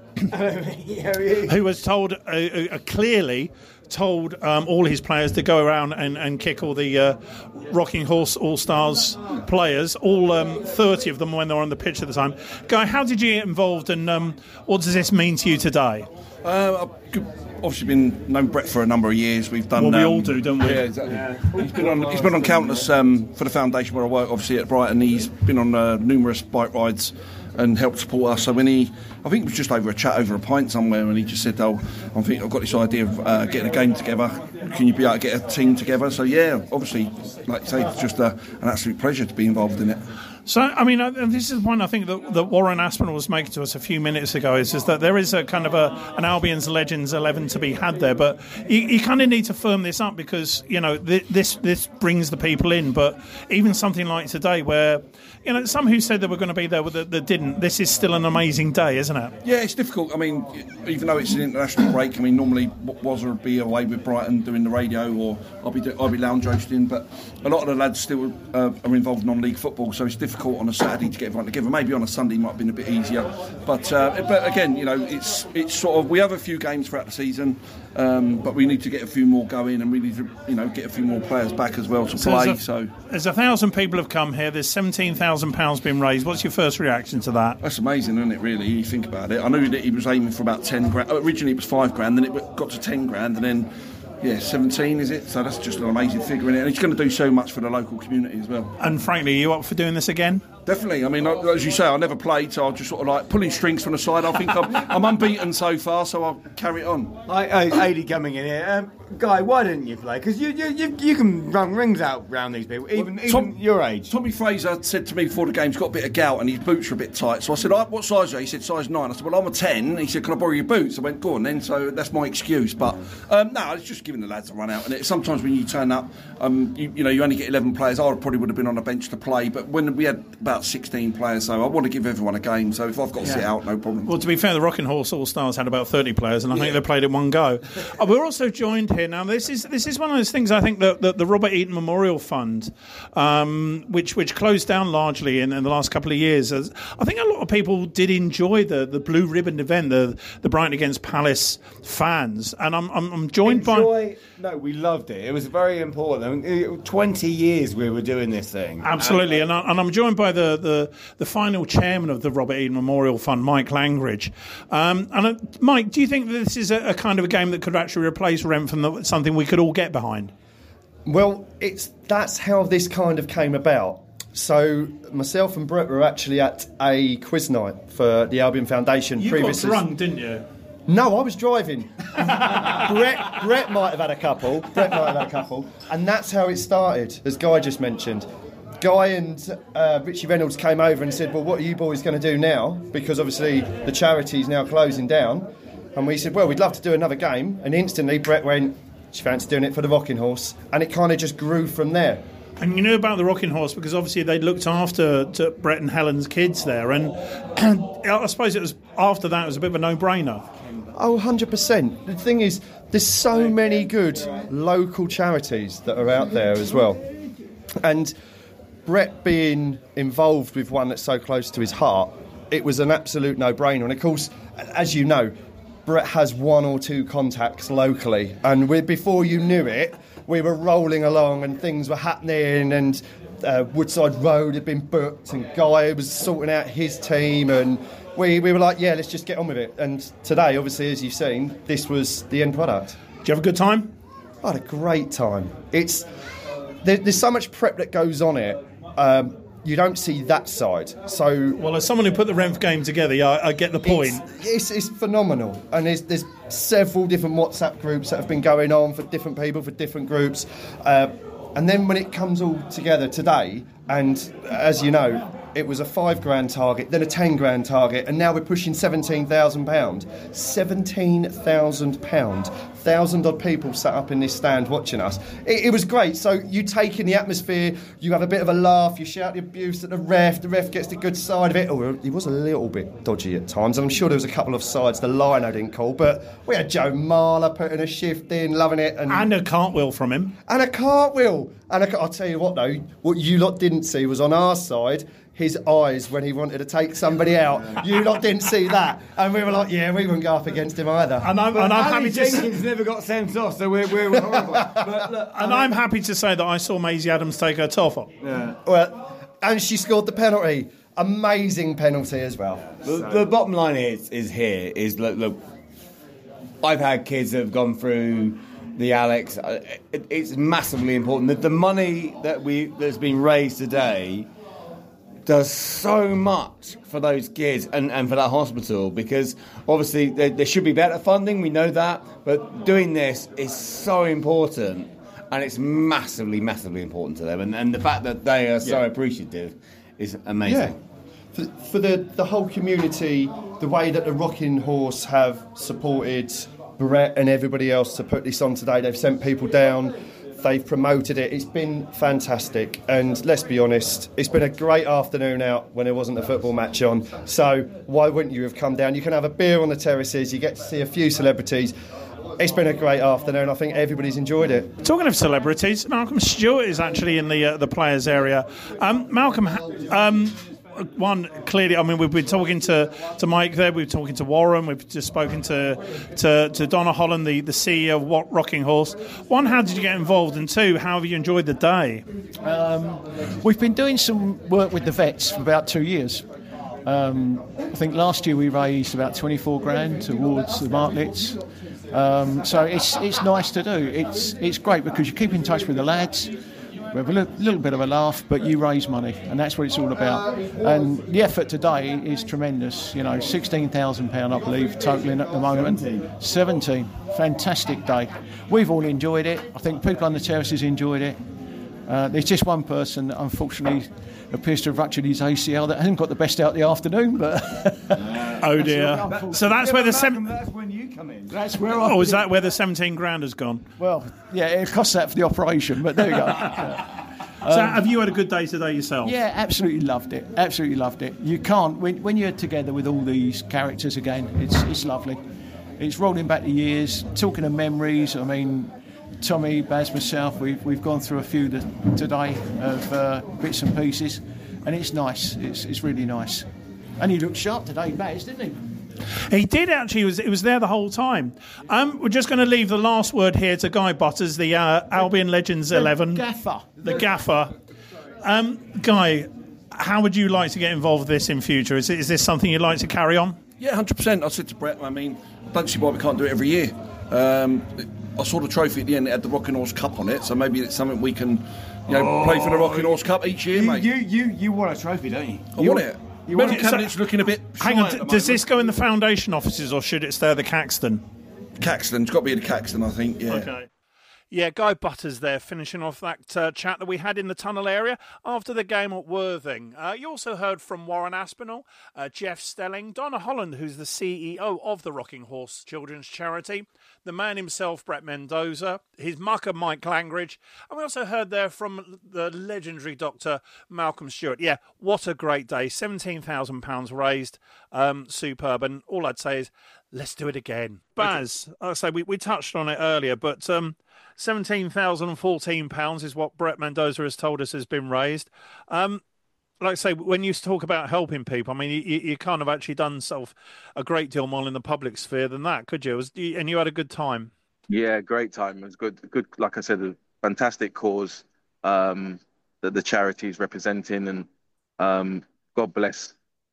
who was told uh, uh, clearly. told um, all his players to go around and, and kick all the uh, Rocking Horse All-Stars players, all um, thirty of them when they were on the pitch at the time. Guy, how did you get involved, and um, what does this mean to you today? Uh, I've obviously been known Brett for a number of years. We've done. Well, we um, all do, don't we? Yeah, exactly. Yeah. He's been on. He's been on countless um, for the foundation where I work. Obviously at Brighton, he's been on uh, numerous bike rides and helped support us. So when he, I think it was just over a chat over a pint somewhere, and he just said, "Oh, I think I've got this idea of uh, getting a game together. Can you be able to get a team together?" So yeah, obviously, like you say, it's just a, an absolute pleasure to be involved in it. So, I mean, uh, this is the point I think that, that Warren Aspinall was making to us a few minutes ago, is, is that there is a kind of a, an Albion's Legends eleven to be had there, but you, you kind of need to firm this up because, you know, th- this this brings the people in, but even something like today where, you know, some who said they were going to be there that, that didn't, this is still an amazing day, isn't it? Yeah, it's difficult. I mean, even though it's an international break, I mean, normally Wazza would be away with Brighton doing the radio, or I'll be, do- I'll be lounge hosting, but a lot of the lads still uh, are involved in non-league football, so it's difficult on a Saturday to get everyone together. Maybe on a Sunday might have been a bit easier, but uh, but again, you know, it's it's sort of, we have a few games throughout the season, Um, but we need to get a few more going, and we need to, you know, get a few more players back as well to so play. There's a, so there's a thousand people have come here. There's seventeen thousand pounds been raised. What's your first reaction to that? That's amazing, isn't it? Really, you think about it. I knew that he was aiming for about ten grand. Originally, it was five grand, then it got to ten grand, and then. Yeah, seventeen is it? So that's just an amazing figure in it, and it's going to do so much for the local community as well. And frankly, are you up for doing this again? Definitely. I mean, as you say, I never played, so I'll just sort of like pulling strings from the side. I think I'm, I'm unbeaten so far, so I'll carry it on. I, I, Adi coming in here, um, Guy. Why didn't you play? Because you, you you you can run rings out round these people, even, well, Tom, even your age. Tommy Fraser said to me before the game, he's got a bit of gout and his boots are a bit tight. So I said, "What size are you?" He said, "Size nine." I said, "Well, I'm a ten." He said, "Can I borrow your boots?" I went, "Go on then." So that's my excuse. But um, no, it's just giving the lads a run out. And it, sometimes when you turn up, um, you, you know, you only get eleven players. I probably would have been on the bench to play, but when we had about sixteen players, so I want to give everyone a game. So if I've got to yeah. sit out, no problem. Well, to be fair, the Rocking Horse All Stars had about thirty players, and I yeah. think they played in one go. uh, we're also joined here now. This is this is one of those things. I think that the, the Robert Eaton Memorial Fund, um, which which closed down largely in, in the last couple of years. As, I think a lot of people did enjoy the, the blue ribbon event, the the Brighton against Palace fans, and I'm I'm, I'm joined enjoy, by. No, we loved it. It was very important. I mean, twenty years we were doing this thing. Absolutely, and, I, and I'm joined by the, the, the final chairman of the Robert Eaton Memorial Fund, Mike Langridge. Um, and uh, Mike, do you think that this is a, a kind of a game that could actually replace Rentham, something we could all get behind? Well, it's that's how this kind of came about. So myself and Brett were actually at a quiz night for the Albion Foundation. You got drunk, didn't you? No, I was driving. Brett, Brett might have had a couple. Brett might have had a couple. And that's how it started, as Guy just mentioned. Guy and uh, Richie Reynolds came over and said, well, what are you boys going to do now? Because obviously the charity's now closing down. And we said, well, we'd love to do another game. And instantly Brett went, do you fancy doing it for the Rocking Horse? And it kind of just grew from there. And you knew about the Rocking Horse because obviously they looked after to Brett and Helen's kids there. And, and I suppose it was after that it was a bit of a no-brainer. Oh, one hundred percent. The thing is, there's so many good local charities that are out there as well. And Brett being involved with one that's so close to his heart, it was an absolute no-brainer. And of course, as you know, Brett has one or two contacts locally. And we, before you knew it, we were rolling along and things were happening and uh, Woodside Road had been booked and Guy was sorting out his team and we, we were like, yeah, let's just get on with it. And today, obviously, as you've seen, this was the end product. Did you have a good time? I had a great time. It's there, there's so much prep that goes on it. Um, you don't see that side. So, well, as someone who put the Renf game together, I, I get the point. It's, it's, it's phenomenal, and there's, there's several different WhatsApp groups that have been going on for different people for different groups, uh, and then when it comes all together today, and as you know, it was a five grand target, then a ten grand target, and now we're pushing seventeen thousand pounds. seventeen thousand pounds. Thousand odd people sat up in this stand watching us. It, it was great. So you take in the atmosphere, you have a bit of a laugh, you shout the abuse at the ref, the ref gets the good side of it. Oh, he was a little bit dodgy at times, and I'm sure there was a couple of sides the lino didn't call, but we had Joe Marler putting a shift in, loving it. And, and a cartwheel from him. And a cartwheel. And a, I'll tell you what though, what you lot didn't see was on our side, his eyes when he wanted to take somebody out. You lot didn't see that. And we were like, yeah, we wouldn't go up against him either. And I'm, and I'm happy to Jenkins s- never got sent off, so we're, we're horrible. But look, and I'm happy to say that I saw Maisie Adams take her top off. Yeah. Well, and she scored the penalty. Amazing penalty as well. The, so. the bottom line is, is here is, look, look, I've had kids that have gone through the Alex. It, it's massively important that the money that we that's been raised today does so much for those kids and, and for that hospital, because obviously there, there should be better funding, we know that, but doing this is so important and it's massively, massively important to them, and, and the fact that they are so yeah. appreciative is amazing. Yeah. For, for the, the whole community, the way that the Rocking Horse have supported Brett and everybody else to put this on today, they've sent people down, they've promoted it. It's been fantastic. And let's be honest, it's been a great afternoon out when there wasn't a football match on. So why wouldn't you have come down? You can have a beer on the terraces. You get to see a few celebrities. It's been a great afternoon. I think everybody's enjoyed it. Talking of celebrities, Malcolm Stewart is actually in the uh, the players area. Um, Malcolm, um, one clearly. I mean, we've been talking to, to Mike there. We've been talking to Warren. We've just spoken to to, to Donna Holland, the, the C E O of Rocking Horse. One, how did you get involved? And two, how have you enjoyed the day? Um, we've been doing some work with the vets for about two years. Um, I think last year we raised about twenty-four grand towards the Martlets. Um, so it's it's nice to do. It's it's great because you keep in touch with the lads. We have a little, little bit of a laugh, but you raise money, and that's what it's all about. And the effort today is tremendous. You know, sixteen thousand pounds, I believe, totaling at the moment. seventeen. Fantastic day. We've all enjoyed it. I think people on the terraces enjoyed it. Uh, there's just one person that unfortunately appears to have ruptured his A C L that hasn't got the best out of the afternoon, but oh dear. So that's where the seven. That's when you come in. That's where. I Oh, is that where the seventeen grand has gone? Well, yeah, it costs that for the operation, but there you go. So have you had a good day today yourself? Yeah, absolutely loved it. Absolutely loved it. You can't when when you're together with all these characters again. It's it's lovely. It's rolling back the years, talking of memories. I mean, Tommy, Baz, myself, we've we've gone through a few th- today of uh, bits and pieces, and it's nice. It's it's really nice. And he looked sharp today, Baz, didn't he? He did actually. He was, it was there the whole time. Um, we're just going to leave the last word here to Guy Butters, the uh, Albion Legends eleven. The gaffer. The gaffer. Um, Guy, how would you like to get involved with this in future? Is, is this something you'd like to carry on? Yeah, one hundred percent. I said to Brett, I mean, I don't see why we can't do it every year. Um, I saw the trophy at the end, it had the Rocking Horse Cup on it, so maybe it's something we can, you know, oh, play for the Rocking Horse Cup each year, you, mate. You, you, you want a trophy, don't you? I you want, want it. You Medal want cabinet's so, looking a bit hang on, does moment. This go in the foundation offices or should it stay at the Caxton? Caxton, it's got to be the Caxton, I think, yeah. Okay. Yeah, Guy Butters there, finishing off that uh, chat that we had in the tunnel area after the game at Worthing. Uh, you also heard from Warren Aspinall, uh, Jeff Stelling, Donna Holland, who's the C E O of the Rocking Horse Children's Charity, the man himself, Brett Mendoza, his mucker, Mike Langridge, and we also heard there from the legendary Doctor Malcolm Stewart. Yeah, what a great day. seventeen thousand pounds raised. Um, superb. And all I'd say is, let's do it again. Baz, I say we, we touched on it earlier, but um, seventeen thousand fourteen pounds is what Brett Mendoza has told us has been raised. Um, like I say, when you talk about helping people, I mean, you, you kind of actually done sort of a great deal more in the public sphere than that, could you? It was, and you had a good time. Yeah, great time. It was good. Good, like I said, a fantastic cause um, that the charity is representing, and um, God bless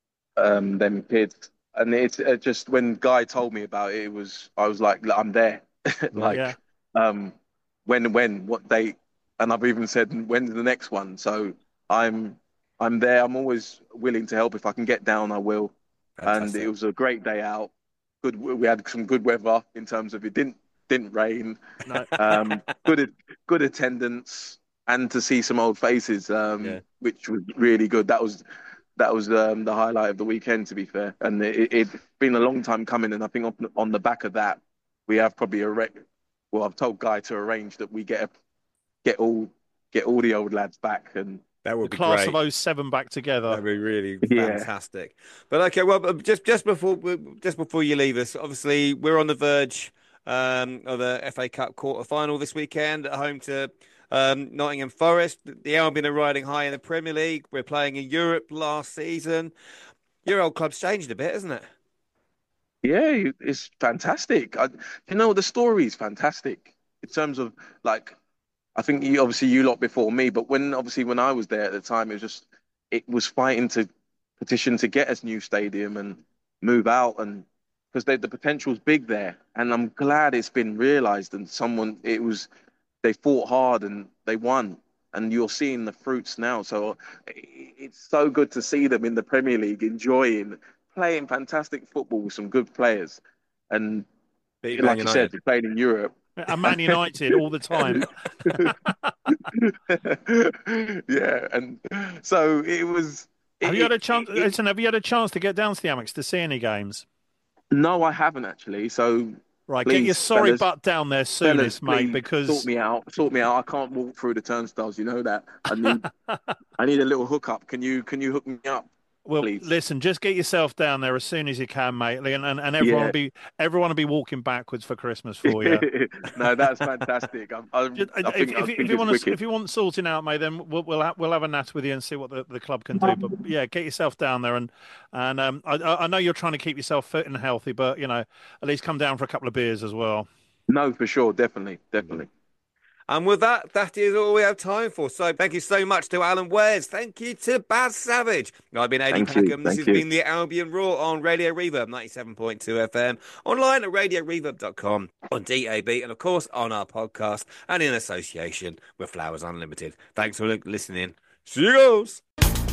um, them kids. And it's it just when Guy told me about it, it was I was like, I'm there. like, yeah. um, when, when, what date? And I've even said, when's the next one? So I'm, I'm there. I'm always willing to help. If I can get down, I will. Fantastic. And it was a great day out. Good. We had some good weather in terms of it didn't didn't rain. No. Um, good good attendance, and to see some old faces, um, yeah. which was really good. That was. That was um, the highlight of the weekend, to be fair. And it, it's been a long time coming. And I think on, on the back of that, we have probably a rec- well, I've told Guy to arrange that we get a, get all get all the old lads back, and that would the be class great. of oh seven back together. That'd be really yeah. fantastic. But okay, well, just just before just before you leave us, obviously we're on the verge um, of the F A Cup quarter final this weekend at home to. Um, Nottingham Forest. The Albion are riding high in the Premier League. We're playing in Europe last season. Your old club's changed a bit, hasn't it? Yeah, it's fantastic. I, you know, the story is fantastic in terms of, like, I think you obviously you lot before me, but when obviously when I was there at the time, it was just it was fighting to petition to get us new stadium and move out, and because the potential is big there, and I'm glad it's been realised and someone it was. They fought hard and they won, and you're seeing the fruits now. So it's so good to see them in the Premier League, enjoying, playing fantastic football with some good players. And Beat like Man you said, playing in Europe. And Man United all the time. yeah, and so it was... Have it, you had a chance? it, it, listen, have you had a chance to get down to the Amex to see any games? No, I haven't actually, so... Right, please, get your sorry fellas, butt down there soonest, fellas, mate, because... Sort me out, sort me out. I can't walk through the turnstiles, you know that. I need I need a little hookup. Can you can you hook me up? Well, please. listen, just get yourself down there as soon as you can, mate, and and, and everyone Yeah. will be everyone will be walking backwards for Christmas for you. No, that's fantastic. I'm, I'm, Just, I if, think, if, I if think you it's want wicked. if you want sorting out, mate, then we'll we'll have, we'll have a natter with you and see what the, the club can do. But yeah, get yourself down there, and and um, I I know you're trying to keep yourself fit and healthy, but you know, at least come down for a couple of beers as well. No, for sure, definitely, definitely. And with that, that is all we have time for. So thank you so much to Alan Wares. Thank you to Baz Savage. I've been Eddie Thank you, Packham. This thank has you. been the Albion Raw on Radio Reverb ninety-seven point two F M, online at radio reverb dot com, on D A B, and of course on our podcast and in association with Flowers Unlimited. Thanks for listening. See you guys.